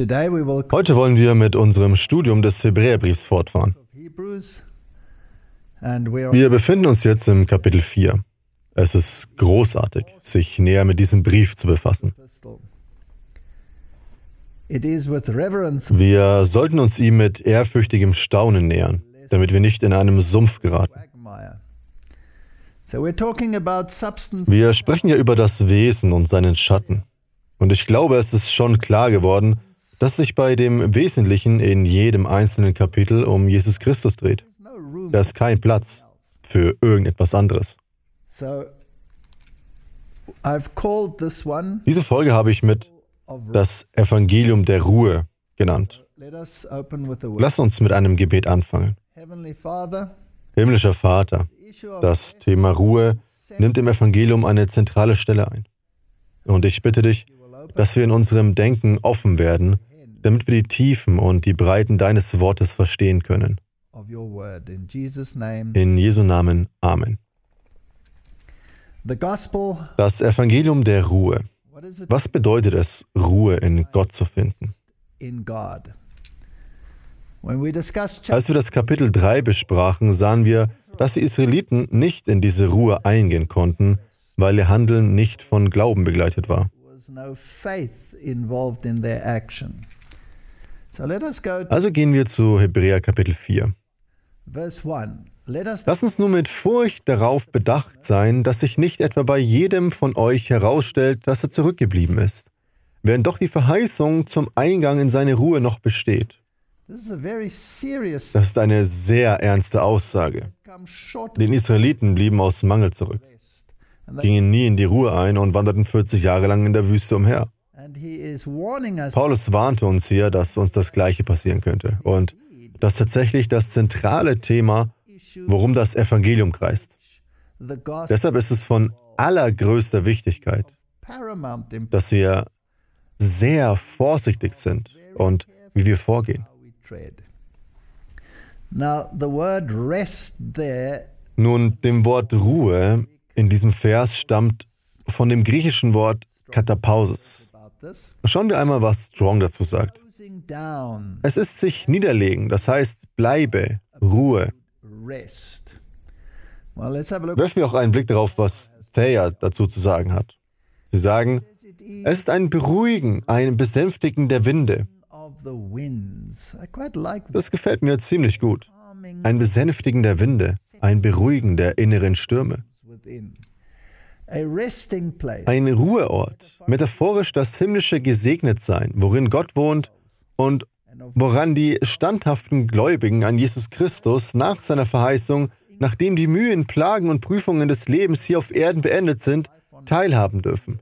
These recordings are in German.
Heute wollen wir mit unserem Studium des Hebräerbriefs fortfahren. Wir befinden uns jetzt im Kapitel 4. Es ist großartig, sich näher mit diesem Brief zu befassen. Wir sollten uns ihm mit ehrfürchtigem Staunen nähern, damit wir nicht in einem Sumpf geraten. Wir sprechen ja über das Wesen und seinen Schatten. Und ich glaube, es ist schon klar geworden, dass sich bei dem Wesentlichen in jedem einzelnen Kapitel um Jesus Christus dreht. Da ist kein Platz für irgendetwas anderes. Diese Folge habe ich mit das Evangelium der Ruhe genannt. Lass uns mit einem Gebet anfangen. Himmlischer Vater, das Thema Ruhe nimmt im Evangelium eine zentrale Stelle ein. Und ich bitte dich, dass wir in unserem Denken offen werden, damit wir die Tiefen und die Breiten deines Wortes verstehen können. In Jesu Namen. Amen. Das Evangelium der Ruhe. Was bedeutet es, Ruhe in Gott zu finden? Als wir das Kapitel 3 besprachen, sahen wir, dass die Israeliten nicht in diese Ruhe eingehen konnten, weil ihr Handeln nicht von Glauben begleitet war. Also gehen wir zu Hebräer Kapitel 4. Lass uns nur mit Furcht darauf bedacht sein, dass sich nicht etwa bei jedem von euch herausstellt, dass er zurückgeblieben ist, während doch die Verheißung zum Eingang in seine Ruhe noch besteht. Das ist eine sehr ernste Aussage. Die Israeliten blieben aus Mangel zurück, gingen nie in die Ruhe ein und wanderten 40 Jahre lang in der Wüste umher. Paulus warnte uns hier, dass uns das Gleiche passieren könnte und das ist tatsächlich das zentrale Thema, worum das Evangelium kreist. Deshalb ist es von allergrößter Wichtigkeit, dass wir sehr vorsichtig sind und wie wir vorgehen. Nun, dem Wort Ruhe in diesem Vers stammt von dem griechischen Wort Katapausis. Schauen wir einmal, was Strong dazu sagt. Es ist sich niederlegen, das heißt bleibe, Ruhe. Werfen wir auch einen Blick darauf, was Thayer dazu zu sagen hat. Sie sagen, es ist ein Beruhigen, ein Besänftigen der Winde. Das gefällt mir ziemlich gut. Ein Besänftigen der Winde, ein Beruhigen der inneren Stürme. Ein Ruheort, metaphorisch das himmlische Gesegnetsein, worin Gott wohnt und woran die standhaften Gläubigen an Jesus Christus nach seiner Verheißung, nachdem die Mühen, Plagen und Prüfungen des Lebens hier auf Erden beendet sind, teilhaben dürfen.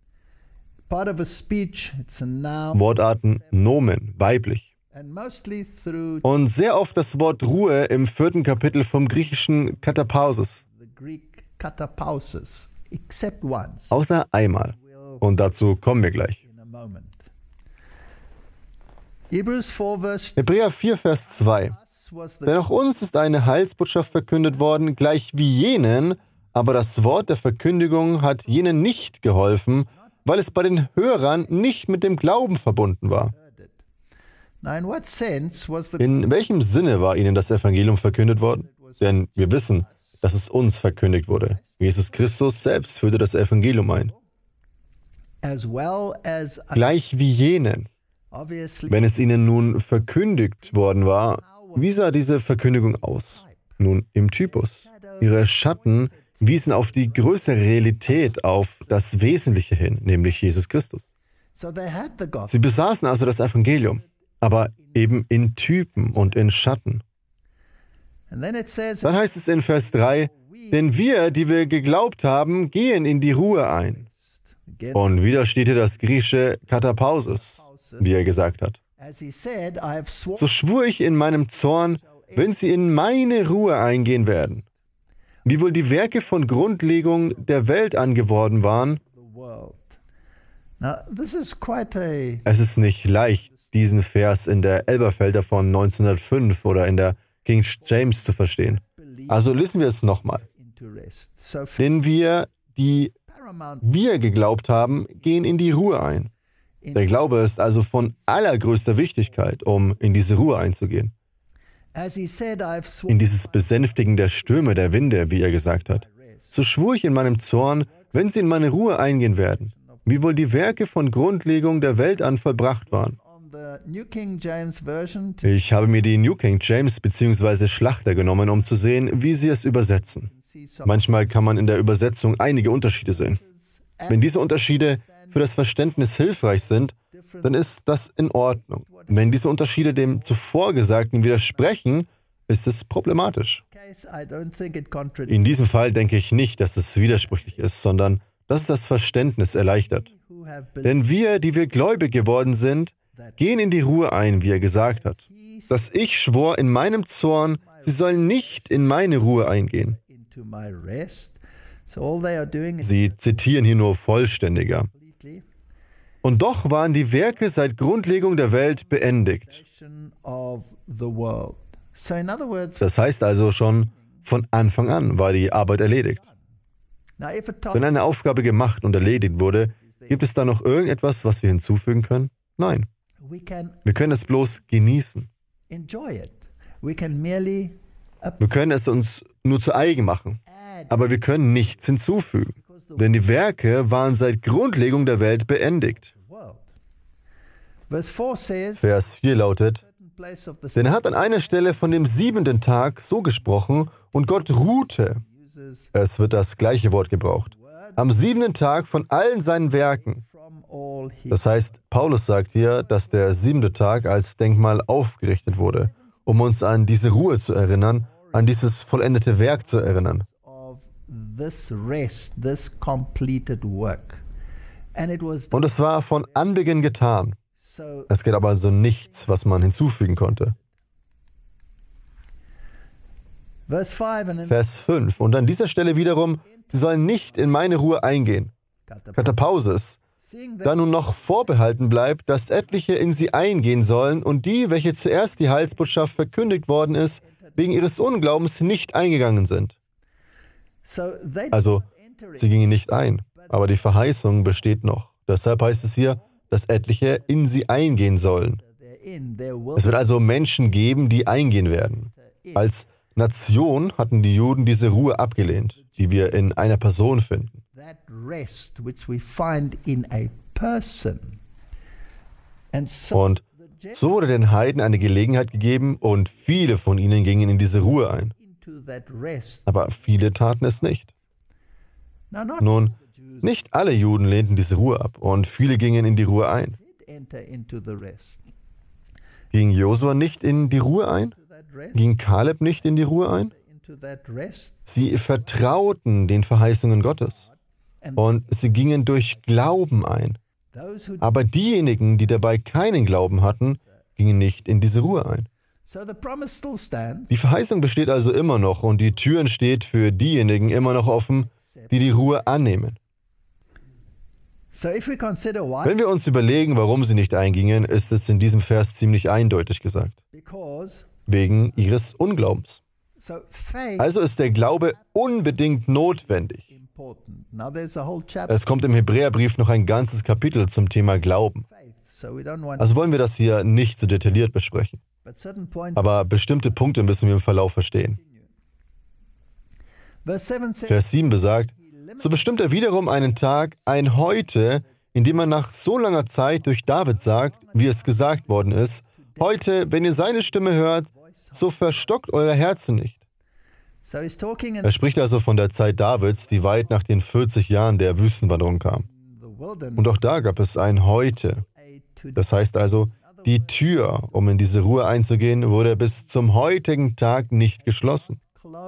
Wortarten Nomen, weiblich. Und sehr oft das Wort Ruhe im 4. Kapitel vom griechischen Katapausis. Außer einmal. Und dazu kommen wir gleich. Hebräer 4, Vers 2. Denn auch uns ist eine Heilsbotschaft verkündet worden, gleich wie jenen, aber das Wort der Verkündigung hat jenen nicht geholfen, weil es bei den Hörern nicht mit dem Glauben verbunden war. In welchem Sinne war ihnen das Evangelium verkündet worden? Denn wir wissen, dass es uns verkündigt wurde. Jesus Christus selbst führte das Evangelium ein. Gleich wie jenen. Wenn es ihnen nun verkündigt worden war, wie sah diese Verkündigung aus? Nun, im Typus. Ihre Schatten wiesen auf die größere Realität, auf das Wesentliche hin, nämlich Jesus Christus. Sie besaßen also das Evangelium, aber eben in Typen und in Schatten. Dann heißt es in Vers 3, denn wir, die wir geglaubt haben, gehen in die Ruhe ein. Und wieder steht hier das griechische Katapausis, wie er gesagt hat. So schwur ich in meinem Zorn, wenn sie in meine Ruhe eingehen werden. Wiewohl die Werke von Grundlegung der Welt angeworden waren. Es ist nicht leicht, diesen Vers in der Elberfelder von 1905 oder in der King James zu verstehen. Also lesen wir es nochmal. Denn wir, die wir geglaubt haben, gehen in die Ruhe ein. Der Glaube ist also von allergrößter Wichtigkeit, um in diese Ruhe einzugehen. In dieses Besänftigen der Stürme, der Winde, wie er gesagt hat. So schwur ich in meinem Zorn, wenn sie in meine Ruhe eingehen werden, wie wohl die Werke von Grundlegung der Welt an vollbracht waren. Ich habe mir die New King James bzw. Schlachter genommen, um zu sehen, wie sie es übersetzen. Manchmal kann man in der Übersetzung einige Unterschiede sehen. Wenn diese Unterschiede für das Verständnis hilfreich sind, dann ist das in Ordnung. Wenn diese Unterschiede dem zuvor Gesagten widersprechen, ist es problematisch. In diesem Fall denke ich nicht, dass es widersprüchlich ist, sondern dass es das Verständnis erleichtert. Denn wir, die wir gläubig geworden sind, gehen in die Ruhe ein, wie er gesagt hat. Dass ich schwor in meinem Zorn, sie sollen nicht in meine Ruhe eingehen. Sie zitieren hier nur vollständiger. Und doch waren die Werke seit Grundlegung der Welt beendigt. Das heißt also schon, von Anfang an war die Arbeit erledigt. Wenn eine Aufgabe gemacht und erledigt wurde, gibt es da noch irgendetwas, was wir hinzufügen können? Nein. Wir können es bloß genießen. Wir können es uns nur zu eigen machen, aber wir können nichts hinzufügen, denn die Werke waren seit Grundlegung der Welt beendigt. Vers 4 lautet, denn er hat an einer Stelle von dem 7. Tag so gesprochen und Gott ruhte. Es wird das gleiche Wort gebraucht. Am 7. Tag von allen seinen Werken. Das heißt, Paulus sagt hier, dass der 7. Tag als Denkmal aufgerichtet wurde, um uns an diese Ruhe zu erinnern, an dieses vollendete Werk zu erinnern. Und es war von Anbeginn getan. Es gibt aber also nichts, was man hinzufügen konnte. Vers 5. Und an dieser Stelle wiederum, sie sollen nicht in meine Ruhe eingehen. Katapausis. Da nun noch vorbehalten bleibt, dass etliche in sie eingehen sollen und die, welche zuerst die Heilsbotschaft verkündigt worden ist, wegen ihres Unglaubens nicht eingegangen sind. Also, sie gingen nicht ein, aber die Verheißung besteht noch. Deshalb heißt es hier, dass etliche in sie eingehen sollen. Es wird also Menschen geben, die eingehen werden. Als Nation hatten die Juden diese Ruhe abgelehnt, die wir in einer Person finden. Und so wurde den Heiden eine Gelegenheit gegeben und viele von ihnen gingen in diese Ruhe ein. Aber viele taten es nicht. Nun, nicht alle Juden lehnten diese Ruhe ab und viele gingen in die Ruhe ein. Ging Josua nicht in die Ruhe ein? Ging Kaleb nicht in die Ruhe ein? Sie vertrauten den Verheißungen Gottes und sie gingen durch Glauben ein. Aber diejenigen, die dabei keinen Glauben hatten, gingen nicht in diese Ruhe ein. Die Verheißung besteht also immer noch und die Türen steht für diejenigen immer noch offen, die die Ruhe annehmen. Wenn wir uns überlegen, warum sie nicht eingingen, ist es in diesem Vers ziemlich eindeutig gesagt. Wegen ihres Unglaubens. Also ist der Glaube unbedingt notwendig. Es kommt im Hebräerbrief noch ein ganzes Kapitel zum Thema Glauben. Also wollen wir das hier nicht so detailliert besprechen. Aber bestimmte Punkte müssen wir im Verlauf verstehen. Vers 7 besagt, so bestimmt er wiederum einen Tag, ein Heute, in dem er nach so langer Zeit durch David sagt, wie es gesagt worden ist, heute, wenn ihr seine Stimme hört, so verstockt eure Herzen nicht. Er spricht also von der Zeit Davids, die weit nach den 40 Jahren der Wüstenwanderung kam. Und auch da gab es ein Heute. Das heißt also, die Tür, um in diese Ruhe einzugehen, wurde bis zum heutigen Tag nicht geschlossen.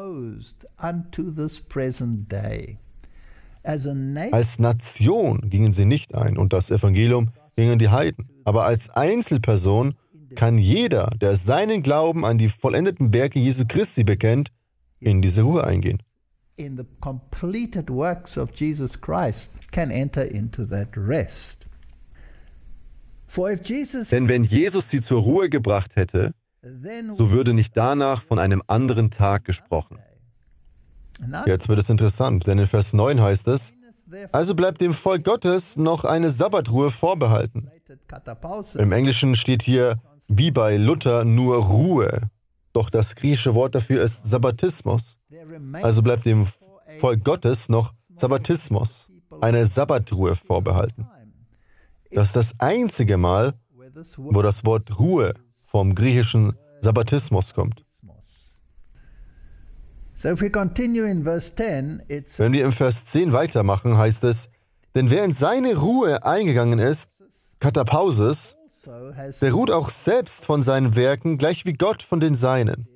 Als Nation gingen sie nicht ein und das Evangelium gingen die Heiden. Aber als Einzelperson kann jeder, der seinen Glauben an die vollendeten Werke Jesu Christi bekennt, in diese Ruhe eingehen. In the completed works of Jesus Christ can enter into that rest. For if Jesus, denn wenn Jesus sie zur Ruhe gebracht hätte, so würde nicht danach von einem anderen Tag gesprochen. Jetzt wird es interessant, denn in Vers 9 heißt es, also bleibt dem Volk Gottes noch eine Sabbatruhe vorbehalten. Im Englischen steht hier, wie bei Luther, nur Ruhe. Doch das griechische Wort dafür ist Sabbatismus. Also bleibt dem Volk Gottes noch Sabbatismus, eine Sabbatruhe vorbehalten. Das ist das einzige Mal, wo das Wort Ruhe vom griechischen Sabbatismus kommt. Wenn wir im Vers 10 weitermachen, heißt es, denn wer in seine Ruhe eingegangen ist, Katapausis, der ruht auch selbst von seinen Werken, gleich wie Gott von den Seinen.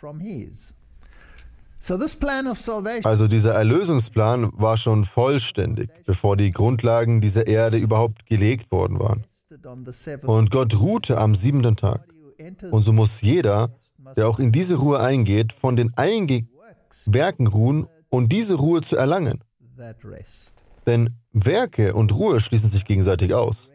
Also dieser Erlösungsplan war schon vollständig, bevor die Grundlagen dieser Erde überhaupt gelegt worden waren. Und Gott ruhte am 7. Tag. Und so muss jeder, der auch in diese Ruhe eingeht, von den Werken ruhen und diese Ruhe zu erlangen. Denn Werke und Ruhe schließen sich gegenseitig aus.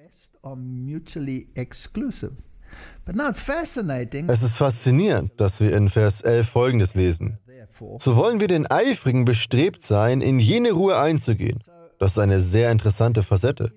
Es ist faszinierend, dass wir in Vers 11 Folgendes lesen. So wollen wir den Eifrigen bestrebt sein, in jene Ruhe einzugehen. Das ist eine sehr interessante Facette.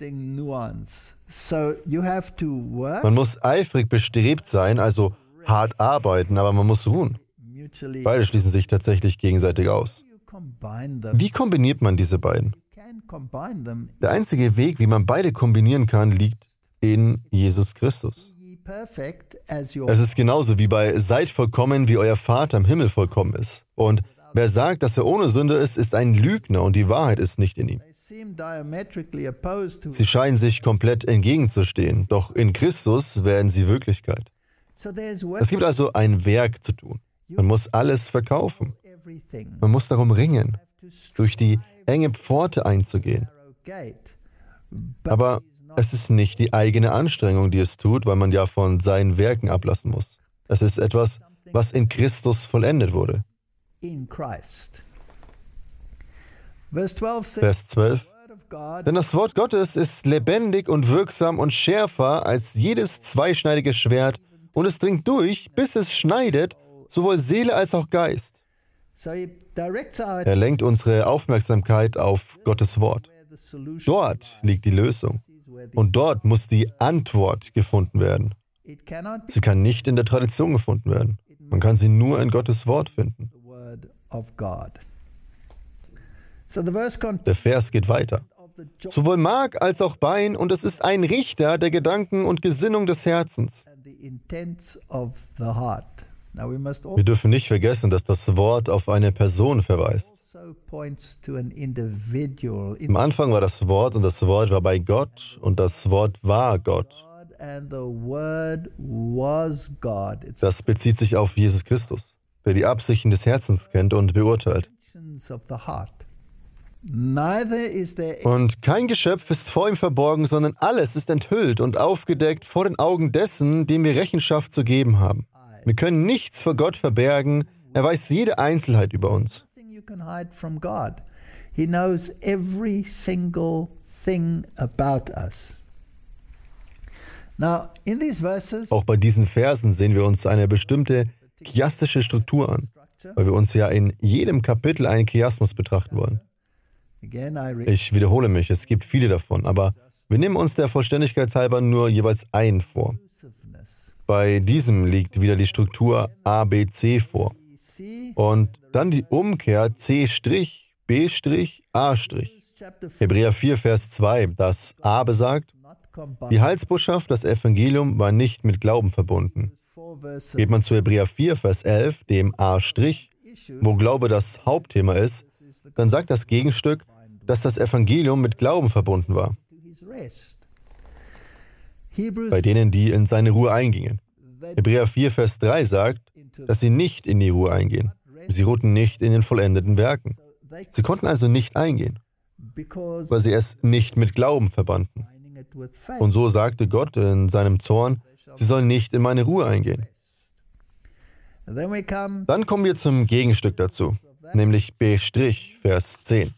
Man muss eifrig bestrebt sein, also hart arbeiten, aber man muss ruhen. Beide schließen sich tatsächlich gegenseitig aus. Wie kombiniert man diese beiden? Der einzige Weg, wie man beide kombinieren kann, liegt in Jesus Christus. Es ist genauso wie bei seid vollkommen, wie euer Vater im Himmel vollkommen ist. Und wer sagt, dass er ohne Sünde ist, ist ein Lügner und die Wahrheit ist nicht in ihm. Sie scheinen sich komplett entgegenzustehen, doch in Christus werden sie Wirklichkeit. Es gibt also ein Werk zu tun. Man muss alles verkaufen. Man muss darum ringen, durch die enge Pforte einzugehen. Aber es ist nicht die eigene Anstrengung, die es tut, weil man ja von seinen Werken ablassen muss. Es ist etwas, was in Christus vollendet wurde. Vers 12. Denn das Wort Gottes ist lebendig und wirksam und schärfer als jedes zweischneidige Schwert und es dringt durch, bis es schneidet, sowohl Seele als auch Geist. Er lenkt unsere Aufmerksamkeit auf Gottes Wort. Dort liegt die Lösung. Und dort muss die Antwort gefunden werden. Sie kann nicht in der Tradition gefunden werden. Man kann sie nur in Gottes Wort finden. Der Vers geht weiter. Sowohl Mark als auch Bein, und es ist ein Richter der Gedanken und Gesinnung des Herzens. Wir dürfen nicht vergessen, dass das Wort auf eine Person verweist. Am Anfang war das Wort und das Wort war bei Gott und das Wort war Gott. Das bezieht sich auf Jesus Christus, der die Absichten des Herzens kennt und beurteilt. Und kein Geschöpf ist vor ihm verborgen, sondern alles ist enthüllt und aufgedeckt vor den Augen dessen, dem wir Rechenschaft zu geben haben. Wir können nichts vor Gott verbergen. Er weiß jede Einzelheit über uns. Auch bei diesen Versen sehen wir uns eine bestimmte chiastische Struktur an, weil wir uns ja in jedem Kapitel einen Chiasmus betrachten wollen. Ich wiederhole mich, es gibt viele davon, aber wir nehmen uns der Vollständigkeit halber nur jeweils einen vor. Bei diesem liegt wieder die Struktur ABC vor. Und dann die Umkehr C', B', A'. Hebräer 4, Vers 2, das A besagt, die Heilsbotschaft, das Evangelium, war nicht mit Glauben verbunden. Geht man zu Hebräer 4, Vers 11, dem A', wo Glaube das Hauptthema ist, dann sagt das Gegenstück, dass das Evangelium mit Glauben verbunden war. Bei denen, die in seine Ruhe eingingen. Hebräer 4, Vers 3 sagt, dass sie nicht in die Ruhe eingehen. Sie ruhten nicht in den vollendeten Werken. Sie konnten also nicht eingehen, weil sie es nicht mit Glauben verbanden. Und so sagte Gott in seinem Zorn, sie sollen nicht in meine Ruhe eingehen. Dann kommen wir zum Gegenstück dazu, nämlich B', Vers 10.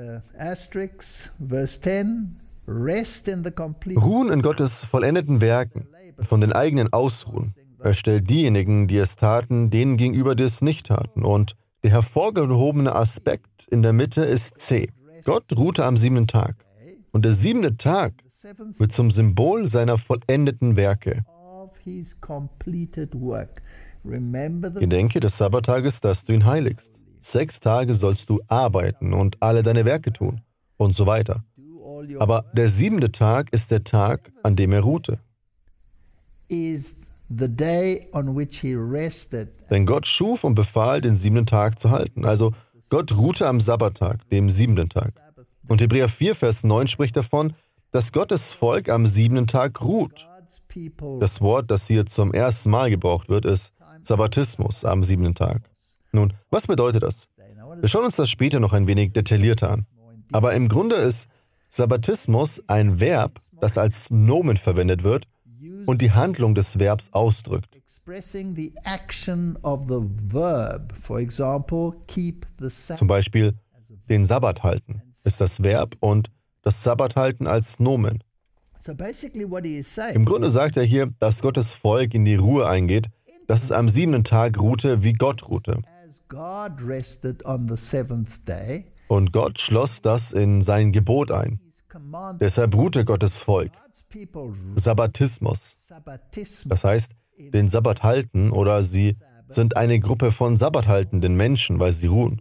Ruhen in Gottes vollendeten Werken, von den eigenen ausruhen. Er stellt diejenigen, die es taten, denen gegenüber, die es nicht taten. Und der hervorgehobene Aspekt in der Mitte ist C. Gott ruhte am 7. Tag. Und der 7. Tag wird zum Symbol seiner vollendeten Werke. Gedenke des Sabbattages, dass du ihn heiligst. 6 Tage sollst du arbeiten und alle deine Werke tun und so weiter. Aber der 7. Tag ist der Tag, an dem er ruhte. Denn Gott schuf und befahl, den 7. Tag zu halten. Also Gott ruhte am Sabbattag, dem 7. Tag. Und Hebräer 4, Vers 9 spricht davon, dass Gottes Volk am 7. Tag ruht. Das Wort, das hier zum ersten Mal gebraucht wird, ist Sabbatismus am 7. Tag. Nun, was bedeutet das? Wir schauen uns das später noch ein wenig detaillierter an. Aber im Grunde ist Sabbatismus ein Verb, das als Nomen verwendet wird und die Handlung des Verbs ausdrückt. Zum Beispiel den Sabbat halten ist das Verb und das Sabbat halten als Nomen. Im Grunde sagt er hier, dass Gottes Volk in die Ruhe eingeht, dass es am 7. Tag ruhte, wie Gott ruhte. Und Gott schloss das in sein Gebot ein. Deshalb ruhte Gottes Volk. Sabbatismus. Das heißt, den Sabbat halten oder sie sind eine Gruppe von sabbathaltenden Menschen, weil sie ruhen.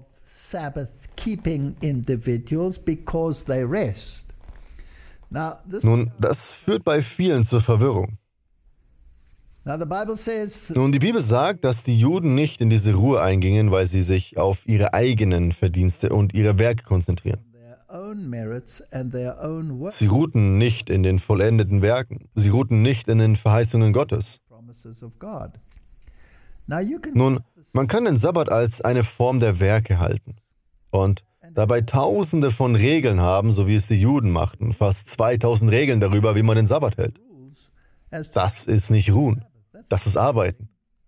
Nun, das führt bei vielen zur Verwirrung. Nun, die Bibel sagt, dass die Juden nicht in diese Ruhe eingingen, weil sie sich auf ihre eigenen Verdienste und ihre Werke konzentrieren. Sie ruhten nicht in den vollendeten Werken. Sie ruhten nicht in den Verheißungen Gottes. Nun, man kann den Sabbat als eine Form der Werke halten und dabei Tausende von Regeln haben, so wie es die Juden machten, fast 2000 Regeln darüber, wie man den Sabbat hält. Das ist nicht Ruhen, das ist Arbeiten.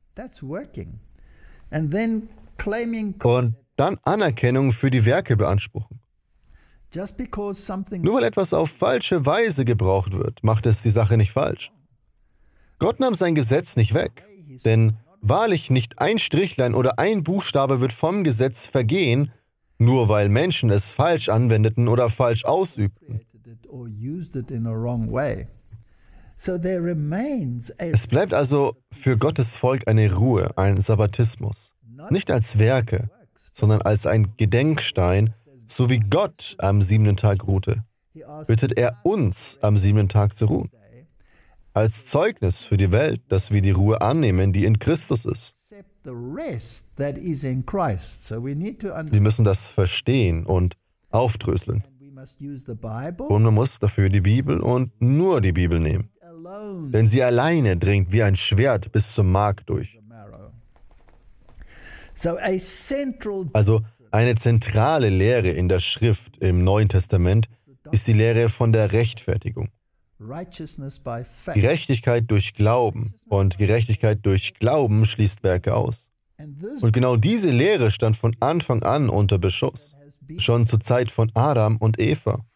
Und dann Anerkennung für die Werke beanspruchen. Nur weil etwas auf falsche Weise gebraucht wird, macht es die Sache nicht falsch. Gott nahm sein Gesetz nicht weg, denn wahrlich nicht ein Strichlein oder ein Buchstabe wird vom Gesetz vergehen, nur weil Menschen es falsch anwendeten oder falsch ausübten. Es bleibt also für Gottes Volk eine Ruhe, ein Sabbatismus, nicht als Werke, sondern als ein Gedenkstein, so wie Gott am 7. Tag ruhte, bittet er uns am 7. Tag zu ruhen. Als Zeugnis für die Welt, dass wir die Ruhe annehmen, die in Christus ist. Wir müssen das verstehen und aufdröseln. Und man muss dafür die Bibel und nur die Bibel nehmen. Denn sie alleine dringt wie ein Schwert bis zum Mark durch. Also eine zentrale Lehre in der Schrift im Neuen Testament ist die Lehre von der Rechtfertigung. Gerechtigkeit durch Glauben und Gerechtigkeit durch Glauben schließt Werke aus. Und genau diese Lehre stand von Anfang an unter Beschuss, schon zur Zeit von Adam und Eva.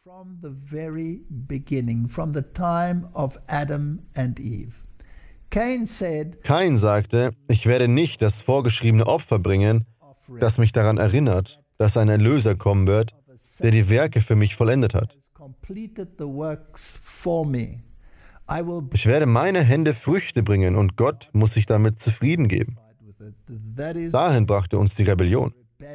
Kain sagte, ich werde nicht das vorgeschriebene Opfer bringen, das mich daran erinnert, dass ein Erlöser kommen wird, der die Werke für mich vollendet hat. Ich werde meine Hände Früchte bringen und Gott muss sich damit zufrieden geben. Dahin brachte uns die Rebellion.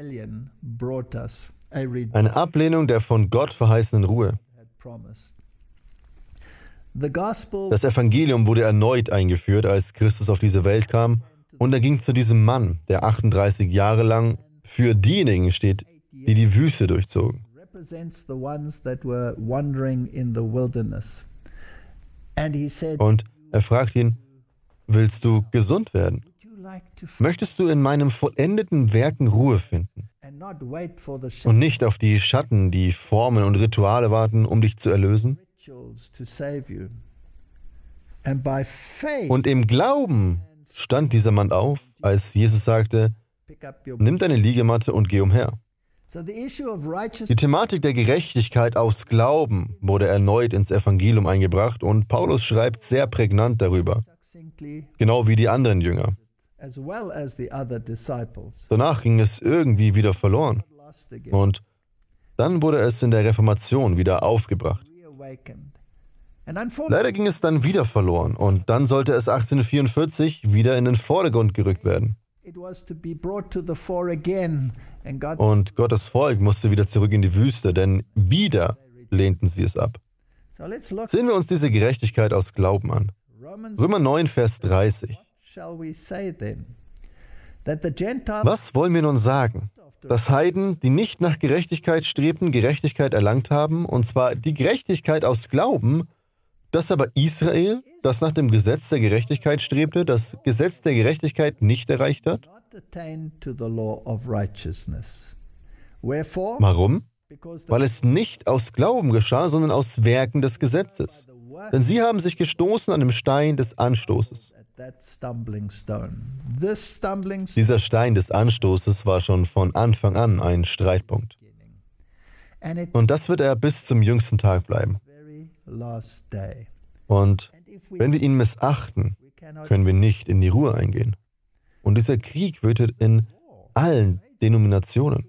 Eine Ablehnung der von Gott verheißenen Ruhe. Das Evangelium wurde erneut eingeführt, als Christus auf diese Welt kam, und er ging zu diesem Mann, der 38 Jahre lang für diejenigen steht, die die Wüste durchzogen. Und er fragt ihn, willst du gesund werden? Möchtest du in meinem vollendeten Werken Ruhe finden? Und nicht auf die Schatten, die Formen und Rituale warten, um dich zu erlösen? Und im Glauben stand dieser Mann auf, als Jesus sagte, nimm deine Liegematte und geh umher. Die Thematik der Gerechtigkeit aus Glauben wurde erneut ins Evangelium eingebracht und Paulus schreibt sehr prägnant darüber, genau wie die anderen Jünger. Danach ging es irgendwie wieder verloren und dann wurde es in der Reformation wieder aufgebracht. Leider ging es dann wieder verloren und dann sollte es 1844 wieder in den Vordergrund gerückt werden. Und Gottes Volk musste wieder zurück in die Wüste, denn wieder lehnten sie es ab. Sehen wir uns diese Gerechtigkeit aus Glauben an. Römer 9, Vers 30. Was wollen wir nun sagen? Dass Heiden, die nicht nach Gerechtigkeit strebten, Gerechtigkeit erlangt haben, und zwar die Gerechtigkeit aus Glauben, dass aber Israel, das nach dem Gesetz der Gerechtigkeit strebte, das Gesetz der Gerechtigkeit nicht erreicht hat? Warum? Weil es nicht aus Glauben geschah, sondern aus Werken des Gesetzes. Denn sie haben sich gestoßen an dem Stein des Anstoßes. Dieser Stein des Anstoßes war schon von Anfang an ein Streitpunkt. Und das wird er bis zum jüngsten Tag bleiben. Und wenn wir ihn missachten, können wir nicht in die Ruhe eingehen. Und dieser Krieg wütet in allen Denominationen.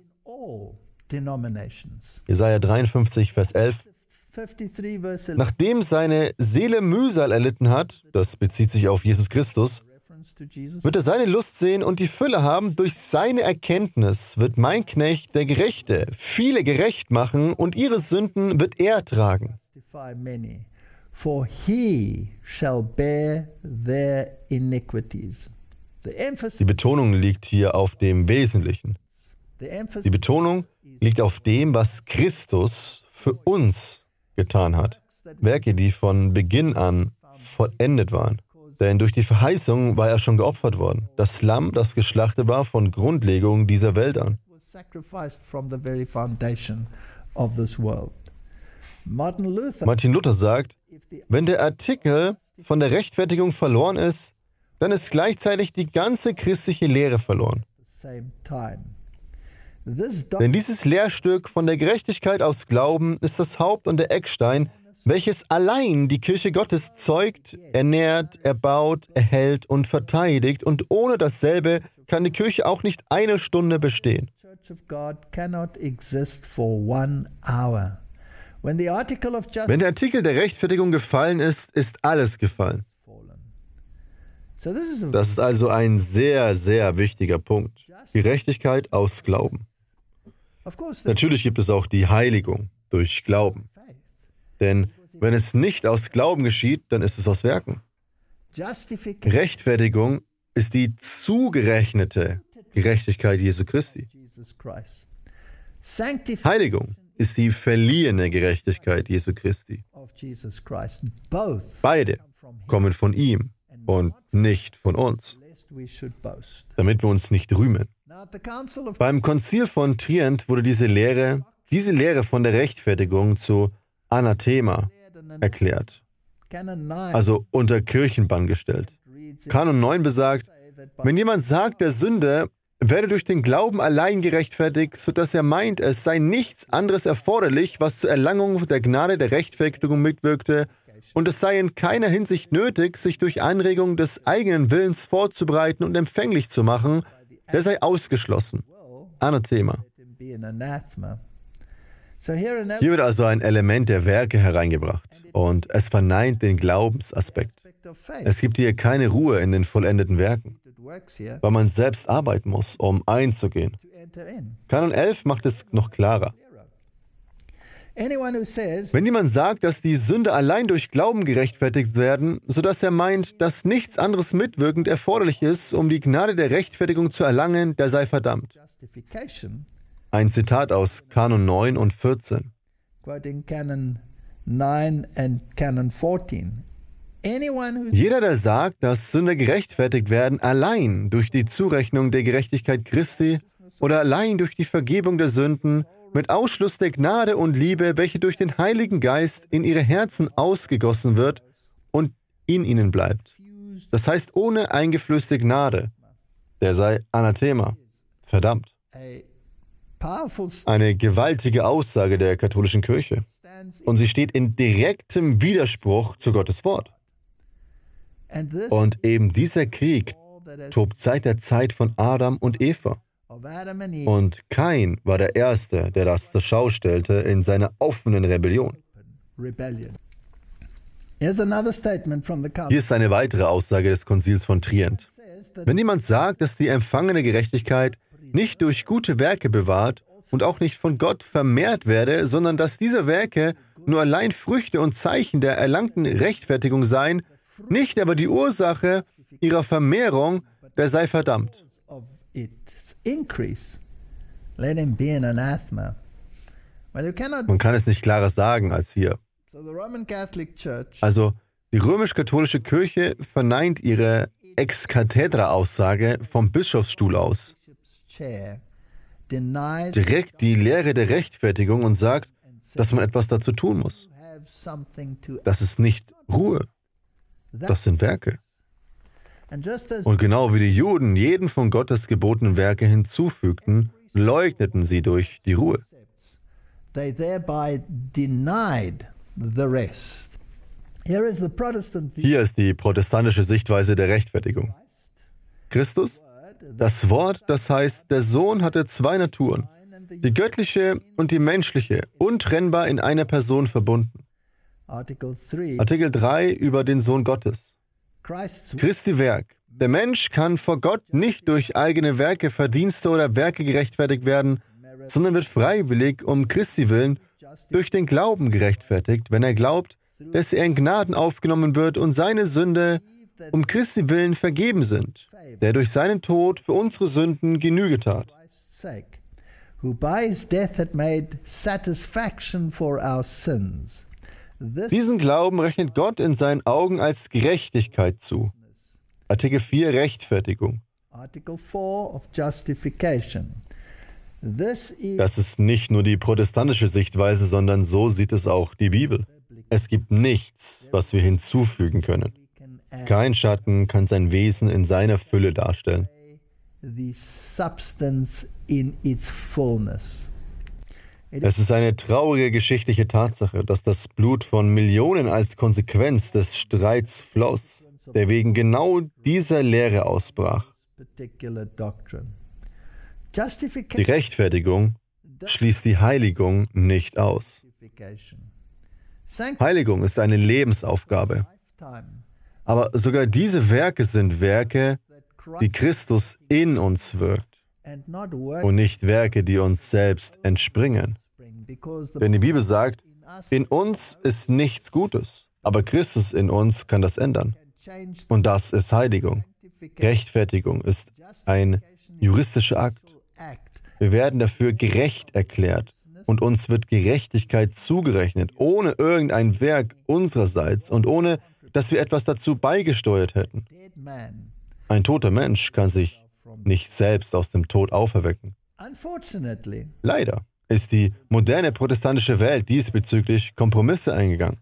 Jesaja 53, Vers 11. Nachdem seine Seele Mühsal erlitten hat, das bezieht sich auf Jesus Christus, wird er seine Lust sehen und die Fülle haben. Durch seine Erkenntnis wird mein Knecht, der Gerechte, viele gerecht machen und ihre Sünden wird er tragen. Die Betonung liegt hier auf dem Wesentlichen. Die Betonung liegt auf dem, was Christus für uns getan hat. Werke, die von Beginn an vollendet waren. Denn durch die Verheißung war er schon geopfert worden. Das Lamm, das geschlachtet war von Grundlegung dieser Welt an. Martin Luther sagt, wenn der Artikel von der Rechtfertigung verloren ist, dann ist gleichzeitig die ganze christliche Lehre verloren. Denn dieses Lehrstück von der Gerechtigkeit aus Glauben ist das Haupt und der Eckstein, welches allein die Kirche Gottes zeugt, ernährt, erbaut, erhält und verteidigt, und ohne dasselbe kann die Kirche auch nicht eine Stunde bestehen. Wenn der Artikel der Rechtfertigung gefallen ist, ist alles gefallen. Das ist also ein sehr, sehr wichtiger Punkt. Gerechtigkeit aus Glauben. Natürlich gibt es auch die Heiligung durch Glauben. Denn wenn es nicht aus Glauben geschieht, dann ist es aus Werken. Rechtfertigung ist die zugerechnete Gerechtigkeit Jesu Christi. Heiligung ist die verliehene Gerechtigkeit Jesu Christi. Beide kommen von ihm und nicht von uns, damit wir uns nicht rühmen. Beim Konzil von Trient wurde diese Lehre von der Rechtfertigung zu Anathema erklärt, also unter Kirchenbann gestellt. Kanon 9 besagt, wenn jemand sagt, der Sünder werde durch den Glauben allein gerechtfertigt, sodass er meint, es sei nichts anderes erforderlich, was zur Erlangung der Gnade der Rechtfertigung mitwirkte, und es sei in keiner Hinsicht nötig, sich durch Anregung des eigenen Willens vorzubereiten und empfänglich zu machen, der sei ausgeschlossen. Anathema. Hier wird also ein Element der Werke hereingebracht und es verneint den Glaubensaspekt. Es gibt hier keine Ruhe in den vollendeten Werken, weil man selbst arbeiten muss, um einzugehen. Kanon 11 macht es noch klarer. Wenn jemand sagt, dass die Sünder allein durch Glauben gerechtfertigt werden, sodass er meint, dass nichts anderes mitwirkend erforderlich ist, um die Gnade der Rechtfertigung zu erlangen, der sei verdammt. Ein Zitat aus Kanon 9 und 14. Jeder, der sagt, dass Sünder gerechtfertigt werden, allein durch die Zurechnung der Gerechtigkeit Christi oder allein durch die Vergebung der Sünden, mit Ausschluss der Gnade und Liebe, welche durch den Heiligen Geist in ihre Herzen ausgegossen wird und in ihnen bleibt. Das heißt, ohne eingeflößte Gnade, der sei Anathema, verdammt. Eine gewaltige Aussage der katholischen Kirche. Und sie steht in direktem Widerspruch zu Gottes Wort. Und eben dieser Krieg tobt seit der Zeit von Adam und Eva. Und Kain war der Erste, der das zur Schau stellte in seiner offenen Rebellion. Hier ist eine weitere Aussage des Konzils von Trient. Wenn jemand sagt, dass die empfangene Gerechtigkeit nicht durch gute Werke bewahrt und auch nicht von Gott vermehrt werde, sondern dass diese Werke nur allein Früchte und Zeichen der erlangten Rechtfertigung seien, nicht aber die Ursache ihrer Vermehrung, der sei verdammt. Man kann es nicht klarer sagen als hier. Also, die römisch-katholische Kirche verneint ihre Ex-Cathedra-Aussage vom Bischofsstuhl aus. Direkt die Lehre der Rechtfertigung und sagt, dass man etwas dazu tun muss. Das ist nicht Ruhe. Das sind Werke. Und genau wie die Juden jeden von Gottes gebotenen Werke hinzufügten, leugneten sie durch die Ruhe. Hier ist die protestantische Sichtweise der Rechtfertigung. Christus, das Wort, das heißt, der Sohn hatte zwei Naturen, die göttliche und die menschliche, untrennbar in einer Person verbunden. Artikel 3 über den Sohn Gottes. Christi Werk. Der Mensch kann vor Gott nicht durch eigene Werke, Verdienste oder Werke gerechtfertigt werden, sondern wird freiwillig um Christi willen durch den Glauben gerechtfertigt, wenn er glaubt, dass er in Gnaden aufgenommen wird und seine Sünde um Christi willen vergeben sind, der durch seinen Tod für unsere Sünden Genüge tat. Diesen Glauben rechnet Gott in seinen Augen als Gerechtigkeit zu. Artikel 4 Rechtfertigung. Das ist nicht nur die protestantische Sichtweise, sondern so sieht es auch die Bibel. Es gibt nichts, was wir hinzufügen können. Kein Schatten kann sein Wesen in seiner Fülle darstellen. Es ist eine traurige geschichtliche Tatsache, dass das Blut von Millionen als Konsequenz des Streits floss, der wegen genau dieser Lehre ausbrach. Die Rechtfertigung schließt die Heiligung nicht aus. Heiligung ist eine Lebensaufgabe. Aber sogar diese Werke sind Werke, die Christus in uns wirkt und nicht Werke, die uns selbst entspringen. Denn die Bibel sagt, in uns ist nichts Gutes, aber Christus in uns kann das ändern. Und das ist Heiligung. Rechtfertigung ist ein juristischer Akt. Wir werden dafür gerecht erklärt und uns wird Gerechtigkeit zugerechnet, ohne irgendein Werk unsererseits und ohne, dass wir etwas dazu beigesteuert hätten. Ein toter Mensch kann sich nicht selbst aus dem Tod auferwecken. Leider ist die moderne protestantische Welt diesbezüglich Kompromisse eingegangen.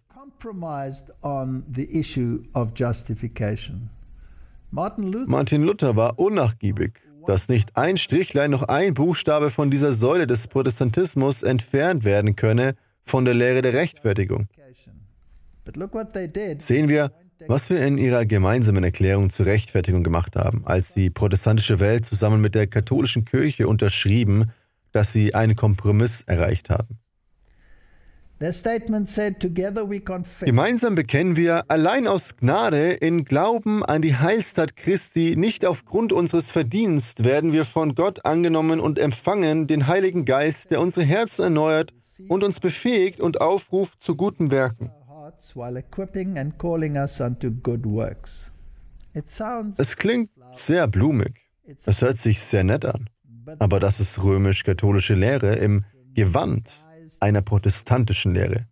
Martin Luther war unnachgiebig, dass nicht ein Strichlein noch ein Buchstabe von dieser Säule des Protestantismus entfernt werden könne von der Lehre der Rechtfertigung. Sehen wir, was wir in ihrer gemeinsamen Erklärung zur Rechtfertigung gemacht haben, als die protestantische Welt zusammen mit der katholischen Kirche unterschrieben, dass sie einen Kompromiss erreicht haben. Gemeinsam bekennen wir, allein aus Gnade in Glauben an die Heilstat Christi, nicht aufgrund unseres Verdienstes, werden wir von Gott angenommen und empfangen den Heiligen Geist, der unsere Herzen erneuert und uns befähigt und aufruft zu guten Werken. Es klingt sehr blumig. Es hört sich sehr nett an. Aber das ist römisch-katholische Lehre im Gewand einer protestantischen Lehre.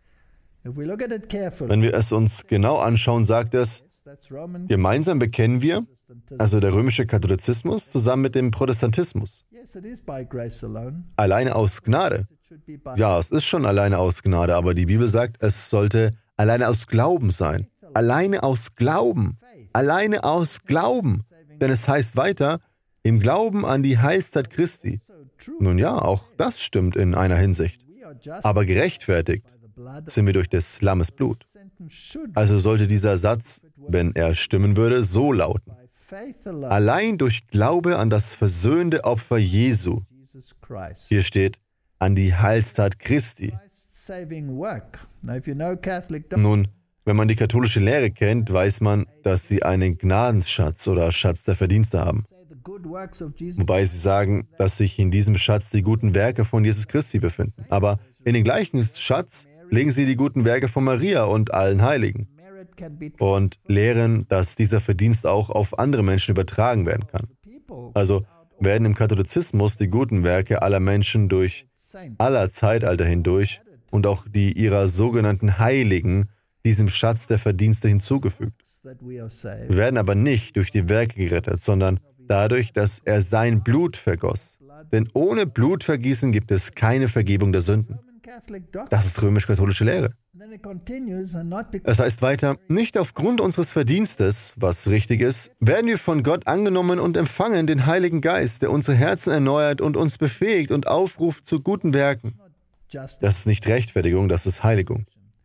Wenn wir es uns genau anschauen, sagt es, gemeinsam bekennen wir, also der römische Katholizismus, zusammen mit dem Protestantismus. Alleine aus Gnade. Ja, es ist schon alleine aus Gnade, aber die Bibel sagt, es sollte alleine aus Glauben sein. Alleine aus Glauben. Alleine aus Glauben. Denn es heißt weiter, im Glauben an die Heilstat Christi. Nun ja, auch das stimmt in einer Hinsicht. Aber gerechtfertigt sind wir durch des Lammes Blut. Also sollte dieser Satz, wenn er stimmen würde, so lauten. Allein durch Glaube an das versöhnende Opfer Jesu. Hier steht, an die Heilstat Christi. Nun, Wenn man die katholische Lehre kennt, weiß man, dass sie einen Gnadenschatz oder Schatz der Verdienste haben. Wobei sie sagen, dass sich in diesem Schatz die guten Werke von Jesus Christi befinden. Aber in den gleichen Schatz legen sie die guten Werke von Maria und allen Heiligen und lehren, dass dieser Verdienst auch auf andere Menschen übertragen werden kann. Also werden im Katholizismus die guten Werke aller Menschen durch aller Zeitalter hindurch und auch die ihrer sogenannten Heiligen diesem Schatz der Verdienste hinzugefügt. Wir werden aber nicht durch die Werke gerettet, sondern dadurch, dass er sein Blut vergoss. Denn ohne Blutvergießen gibt es keine Vergebung der Sünden. Das ist römisch-katholische Lehre. Es heißt weiter, nicht aufgrund unseres Verdienstes, was richtig ist, werden wir von Gott angenommen und empfangen den Heiligen Geist, der unsere Herzen erneuert und uns befähigt und aufruft zu guten Werken. Das ist nicht Rechtfertigung, das ist Heiligung.